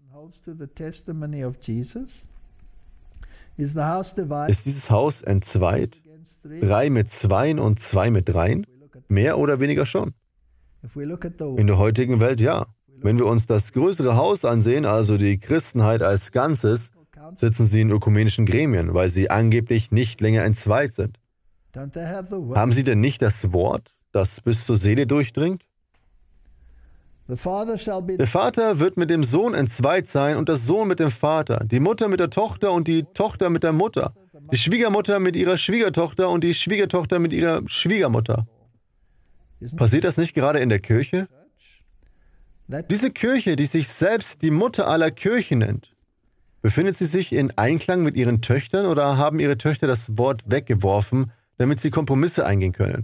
Ist dieses Haus entzweit? 3 mit 2 und 2 mit 3? Mehr oder weniger schon. In der heutigen Welt ja. Wenn wir uns das größere Haus ansehen, also die Christenheit als Ganzes, sitzen sie in ökumenischen Gremien, weil sie angeblich nicht länger entzweit sind. Haben sie denn nicht das Wort, das bis zur Seele durchdringt? Der Vater wird mit dem Sohn entzweit sein und der Sohn mit dem Vater, die Mutter mit der Tochter und die Tochter mit der Mutter, die Schwiegermutter mit ihrer Schwiegertochter und die Schwiegertochter mit ihrer Schwiegermutter. Passiert das nicht gerade in der Kirche? Diese Kirche, die sich selbst die Mutter aller Kirchen nennt, befindet sie sich in Einklang mit ihren Töchtern oder haben ihre Töchter das Wort weggeworfen, damit sie Kompromisse eingehen können?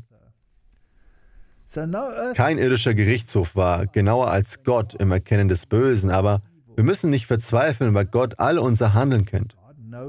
Kein irdischer Gerichtshof war genauer als Gott im Erkennen des Bösen, aber wir müssen nicht verzweifeln, weil Gott all unser Handeln kennt.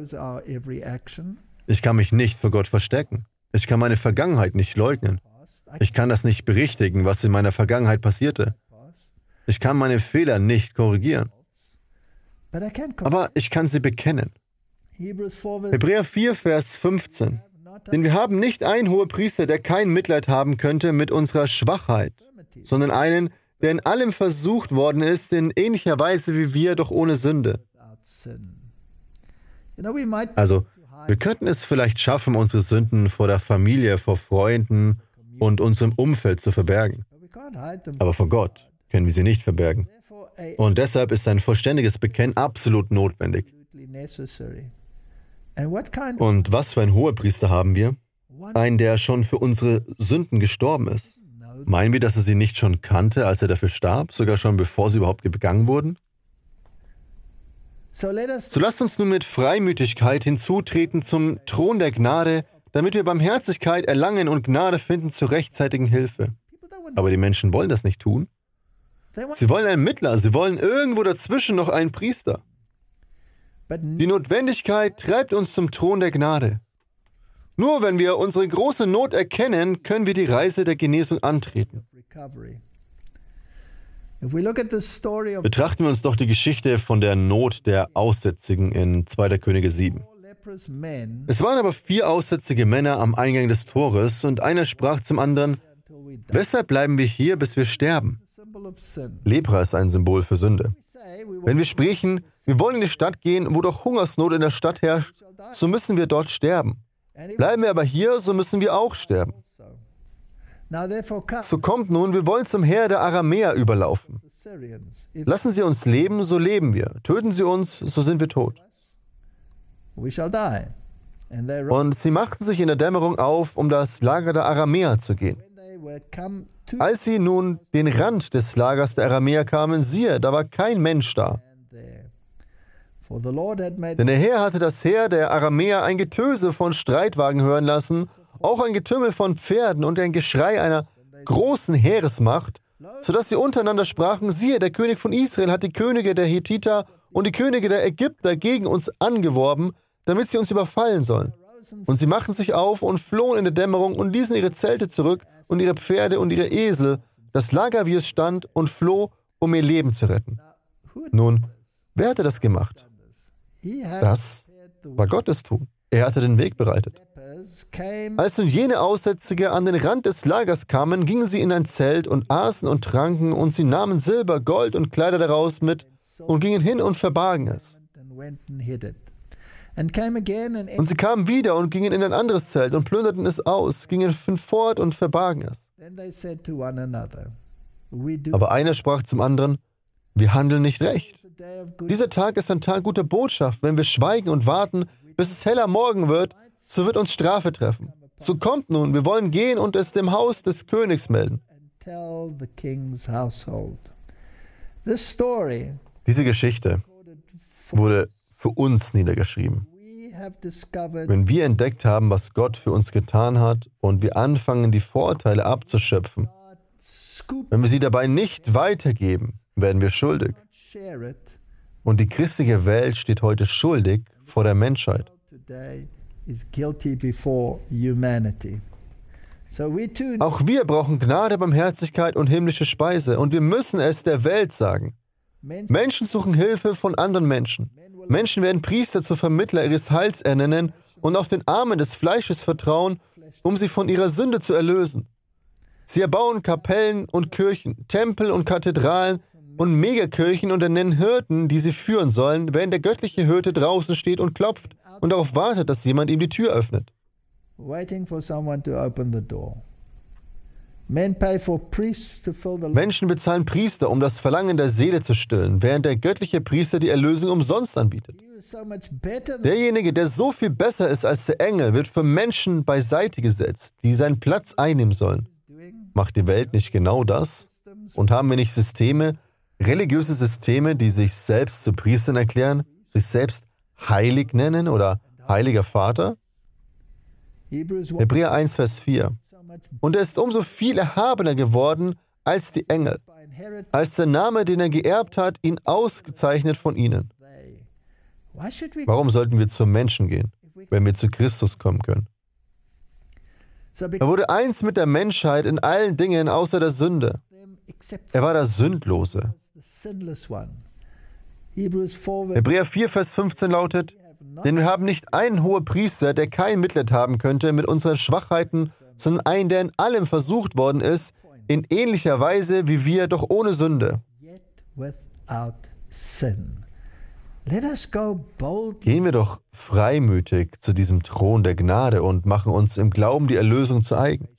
Ich kann mich nicht vor Gott verstecken. Ich kann meine Vergangenheit nicht leugnen. Ich kann das nicht berichtigen, was in meiner Vergangenheit passierte. Ich kann meine Fehler nicht korrigieren. Aber ich kann sie bekennen. Hebräer 4, Vers 15. Denn wir haben nicht einen Hohepriester, der kein Mitleid haben könnte mit unserer Schwachheit, sondern einen, der in allem versucht worden ist, in ähnlicher Weise wie wir, doch ohne Sünde. Also, wir könnten es vielleicht schaffen, unsere Sünden vor der Familie, vor Freunden und unserem Umfeld zu verbergen. Aber vor Gott können wir sie nicht verbergen. Und deshalb ist ein vollständiges Bekennen absolut notwendig. Und was für einen Hohepriester haben wir? Einen, der schon für unsere Sünden gestorben ist. Meinen wir, dass er sie nicht schon kannte, als er dafür starb, sogar schon bevor sie überhaupt begangen wurden? So lasst uns nun mit Freimütigkeit hinzutreten zum Thron der Gnade, damit wir Barmherzigkeit erlangen und Gnade finden zur rechtzeitigen Hilfe. Aber die Menschen wollen das nicht tun. Sie wollen einen Mittler, sie wollen irgendwo dazwischen noch einen Priester. Die Notwendigkeit treibt uns zum Thron der Gnade. Nur wenn wir unsere große Not erkennen, können wir die Reise der Genesung antreten. Betrachten wir uns doch die Geschichte von der Not der Aussätzigen in 2. Könige 7. Es waren aber 4 aussätzige Männer am Eingang des Tores und einer sprach zum anderen: Weshalb bleiben wir hier, bis wir sterben? Lepra ist ein Symbol für Sünde. Wenn wir sprechen, wir wollen in die Stadt gehen, wo doch Hungersnot in der Stadt herrscht, so müssen wir dort sterben. Bleiben wir aber hier, so müssen wir auch sterben. So kommt nun, wir wollen zum Heer der Aramäer überlaufen. Lassen Sie uns leben, so leben wir. Töten Sie uns, so sind wir tot. Und sie machten sich in der Dämmerung auf, um das Lager der Aramäer zu gehen. Als sie nun den Rand des Lagers der Aramäer kamen, siehe, da war kein Mensch da. Denn der Herr hatte das Heer der Aramäer ein Getöse von Streitwagen hören lassen, auch ein Getümmel von Pferden und ein Geschrei einer großen Heeresmacht, sodass sie untereinander sprachen: Siehe, der König von Israel hat die Könige der Hethiter und die Könige der Ägypter gegen uns angeworben, damit sie uns überfallen sollen. Und sie machten sich auf und flohen in der Dämmerung und ließen ihre Zelte zurück und ihre Pferde und ihre Esel, das Lager, wie es stand, und floh, um ihr Leben zu retten. Nun, wer hatte das gemacht? Das war Gottes Tun. Er hatte den Weg bereitet. Als nun jene Aussätzige an den Rand des Lagers kamen, gingen sie in ein Zelt und aßen und tranken, und sie nahmen Silber, Gold und Kleider daraus mit und gingen hin und verbargen es. Und sie kamen wieder und gingen in ein anderes Zelt und plünderten es aus, gingen fort und verbargen es. Aber einer sprach zum anderen: Wir handeln nicht recht. Dieser Tag ist ein Tag guter Botschaft. Wenn wir schweigen und warten, bis es heller Morgen wird, so wird uns Strafe treffen. So kommt nun, wir wollen gehen und es dem Haus des Königs melden. Diese Geschichte wurde für uns niedergeschrieben. Wenn wir entdeckt haben, was Gott für uns getan hat und wir anfangen, die Vorteile abzuschöpfen, wenn wir sie dabei nicht weitergeben, werden wir schuldig. Und die christliche Welt steht heute schuldig vor der Menschheit. Auch wir brauchen Gnade, Barmherzigkeit und himmlische Speise, und wir müssen es der Welt sagen. Menschen suchen Hilfe von anderen Menschen. Menschen werden Priester zur Vermittler ihres Heils ernennen und auf den Armen des Fleisches vertrauen, um sie von ihrer Sünde zu erlösen. Sie erbauen Kapellen und Kirchen, Tempel und Kathedralen und Megakirchen und ernennen Hirten, die sie führen sollen, während der göttliche Hirte draußen steht und klopft und darauf wartet, dass jemand ihm die Tür öffnet. Menschen bezahlen Priester, um das Verlangen der Seele zu stillen, während der göttliche Priester die Erlösung umsonst anbietet. Derjenige, der so viel besser ist als der Engel, wird für Menschen beiseite gesetzt, die seinen Platz einnehmen sollen. Macht die Welt nicht genau das? Und haben wir nicht Systeme, religiöse Systeme, die sich selbst zu Priestern erklären, sich selbst heilig nennen oder Heiliger Vater? Hebräer 1, Vers 4. Und er ist umso viel erhabener geworden als die Engel, als der Name, den er geerbt hat, ihn ausgezeichnet von ihnen. Warum sollten wir zum Menschen gehen, wenn wir zu Christus kommen können? Er wurde eins mit der Menschheit in allen Dingen außer der Sünde. Er war der Sündlose. Hebräer 4, Vers 15 lautet: Denn wir haben nicht einen Hohepriester, der kein Mitleid haben könnte mit unseren Schwachheiten, sondern einen, der in allem versucht worden ist, in ähnlicher Weise wie wir, doch ohne Sünde. yet without sin. Let us go boldly. Gehen wir doch freimütig zu diesem Thron der Gnade und machen uns im Glauben die Erlösung zu eigen.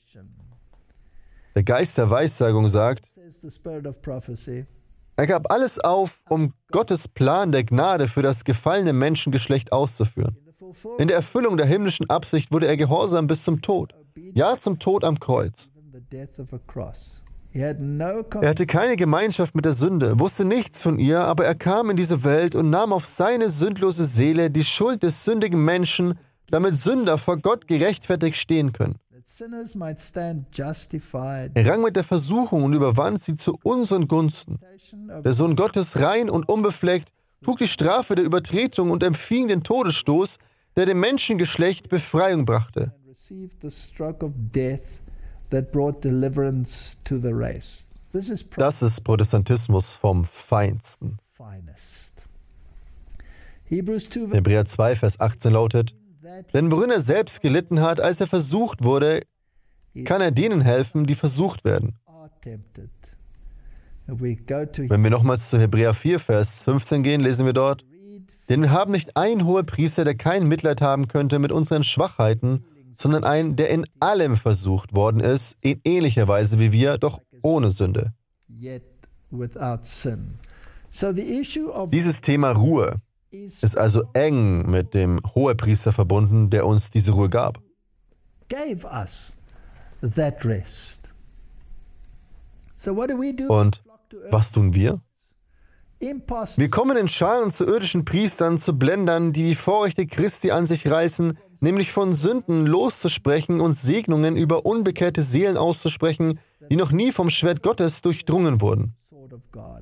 Der Geist der Weissagung sagt, Says the spirit of prophecy. er gab alles auf, um Gottes Plan der Gnade für das gefallene Menschengeschlecht auszuführen. In der Erfüllung der himmlischen Absicht wurde er gehorsam bis zum Tod. Ja, zum Tod am Kreuz. Even the death of a cross. He had no Er hatte keine Gemeinschaft mit der Sünde, wusste nichts von ihr, aber er kam in diese Welt und nahm auf seine sündlose Seele die Schuld des sündigen Menschen, damit Sünder vor Gott gerechtfertigt stehen können. that sinners might stand justified. Er rang mit der Versuchung und überwand sie zu unseren Gunsten. Der Sohn Gottes, rein und unbefleckt, trug die Strafe der Übertretung und empfing den Todesstoß, der dem Menschengeschlecht Befreiung brachte. And received the stroke of death that brought deliverance to the race. This is Das ist Protestantismus vom Feinsten. finest. Hebrews 2 Hebräer 2, Vers 18 lautet, that denn worin er selbst gelitten hat, als er versucht wurde, kann er denen helfen, die versucht werden. are tempted. If we go to Wenn wir nochmals zu Hebräer 4, Vers 15 gehen, lesen wir dort, denn wir haben nicht einen Hohepriester, der kein Mitleid haben könnte mit unseren Schwachheiten, sondern einen, der in allem versucht worden ist, in ähnlicher Weise wie wir, doch ohne Sünde. yet without sin. So the issue of Dieses Thema Ruhe is ist also eng mit dem Hohepriester verbunden, der uns diese Ruhe gab. gave us that rest. So what do we do? Und was tun wir? Impossible. Wir kommen in Scharen zu irdischen Priestern, zu Blendern, die die Vorrechte Christi an sich reißen, nämlich von Sünden loszusprechen und Segnungen über unbekehrte Seelen auszusprechen, die noch nie vom Schwert Gottes durchdrungen wurden. Sword of God.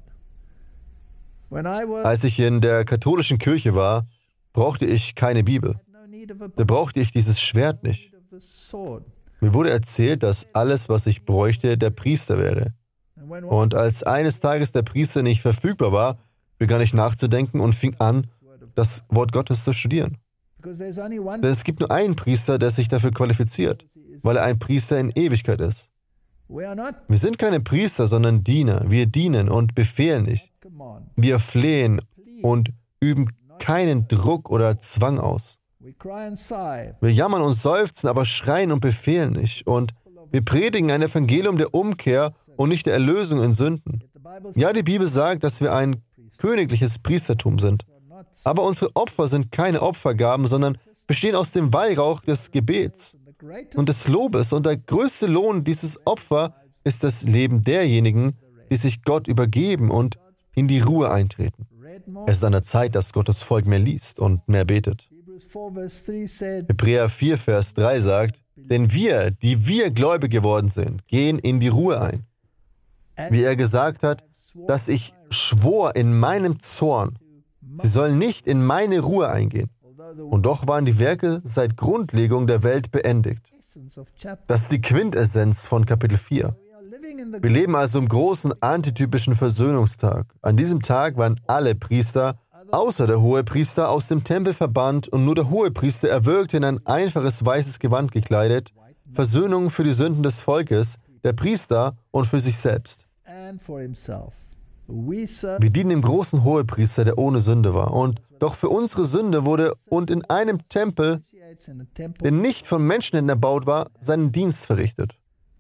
When I was Als ich in der katholischen Kirche war, brauchte ich keine Bibel. no need of a Da brauchte ich dieses Schwert nicht. of the sword. Mir wurde erzählt, dass alles, was ich bräuchte, der Priester wäre. And when Und als eines Tages der Priester nicht verfügbar war, begann ich nachzudenken und fing an, das Wort Gottes zu studieren. because there's only one Denn es gibt nur einen Priester, der sich dafür qualifiziert, weil er ein Priester in Ewigkeit ist. we are not Wir sind keine Priester, sondern Diener. Wir dienen und befehlen nicht. command. Wir flehen und üben keinen Druck oder Zwang aus. We cry and sigh. Wir jammern und seufzen, aber schreien und befehlen nicht. Und wir predigen ein Evangelium der Umkehr und nicht der Erlösung in Sünden. The Bible says Ja, die Bibel sagt, dass wir ein königliches Priestertum sind. we're not Aber unsere Opfer sind keine Opfergaben, sondern bestehen aus dem Weihrauch des Gebets the greatest und des Lobes. Und der größte Lohn dieses Opfer ist das Leben derjenigen, die sich Gott übergeben und in die Ruhe eintreten. read more. Es ist an der Zeit, dass Gottes Volk mehr liest und mehr betet. Hebrews 4 verse 3 said, Hebräer 4, Vers 3 sagt, denn wir, die wir gläubig geworden sind, gehen in die Ruhe ein. Wie er gesagt hat, dass ich schwor in meinem Zorn, sie sollen nicht in meine Ruhe eingehen. although the Und doch waren die Werke seit Grundlegung der Welt beendigt. essence of chapter Das ist die Quintessenz von Kapitel 4. we are living in the Wir leben also im großen antitypischen Versöhnungstag. An diesem Tag waren alle Priester, außer der Hohepriester, aus dem Tempel verbannt und nur der Hohepriester erwirkte in ein einfaches weißes Gewand gekleidet, Versöhnung für die Sünden des Volkes, der Priester und für sich selbst. and for himself. We serve Wir dienen dem großen Hohepriester, der ohne Sünde war. Und doch für unsere Sünde wurde und in einem Tempel, in a temple. der nicht von Menschenhänden erbaut war, seinen Dienst verrichtet.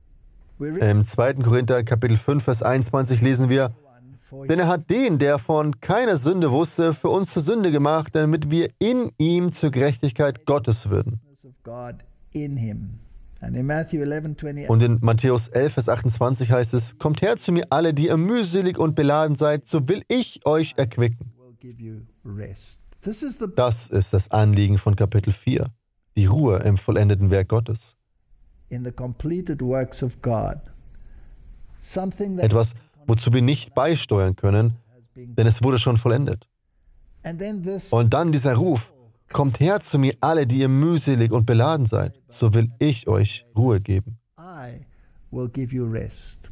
We read Im 2. Korinther Kapitel 5, Vers 21 lesen wir, for denn er hat den, der von keiner Sünde wusste, für uns zur Sünde gemacht, damit wir in ihm zur Gerechtigkeit Gottes würden. of God in him. And in Matthew 11:28, Und in Matthäus 11, Vers 28 heißt es, kommt her zu mir alle, die ihr mühselig und beladen seid, so will ich euch erquicken. will give you rest. This is the Das ist das Anliegen von Kapitel 4, die Ruhe im vollendeten Werk Gottes. in the completed works of God. Something that Etwas, wozu wir nicht beisteuern können, denn es wurde schon vollendet. and then this Und dann dieser Ruf, kommt her zu mir alle, die ihr mühselig und beladen seid, so will ich euch Ruhe geben. I will give you rest.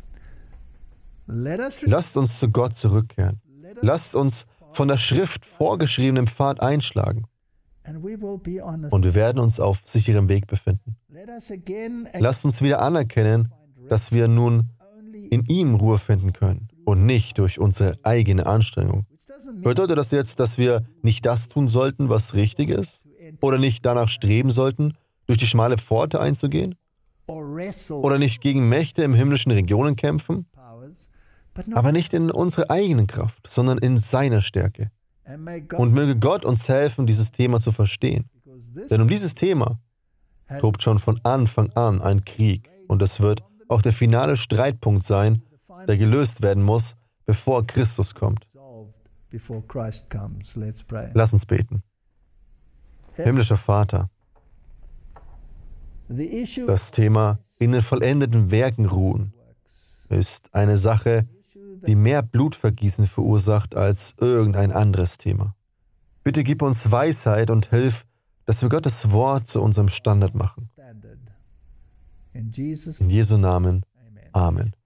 Let us Lasst uns zu Gott zurückkehren. Lasst uns von der Schrift vorgeschriebenem Pfad einschlagen and we will be on a, und wir werden uns auf sicherem Weg befinden. let us again Lasst uns wieder anerkennen, dass wir nun in ihm Ruhe finden können und nicht durch unsere eigene Anstrengung. Bedeutet das jetzt, dass wir nicht das tun sollten, was richtig ist? Oder nicht danach streben sollten, durch die schmale Pforte einzugehen? Oder nicht gegen Mächte im himmlischen Regionen kämpfen? Aber nicht in unserer eigenen Kraft, sondern in seiner Stärke. Und möge Gott uns helfen, dieses Thema zu verstehen. Denn um dieses Thema tobt schon von Anfang an ein Krieg. Und es wird auch der finale Streitpunkt sein, der gelöst werden muss, bevor Christus kommt. Lass uns beten. Himmlischer Vater, das Thema in den vollendeten Werken ruhen ist eine Sache, die mehr Blutvergießen verursacht als irgendein anderes Thema. Bitte gib uns Weisheit und hilf, dass wir Gottes Wort zu unserem Standard machen. In Jesu Namen. Amen.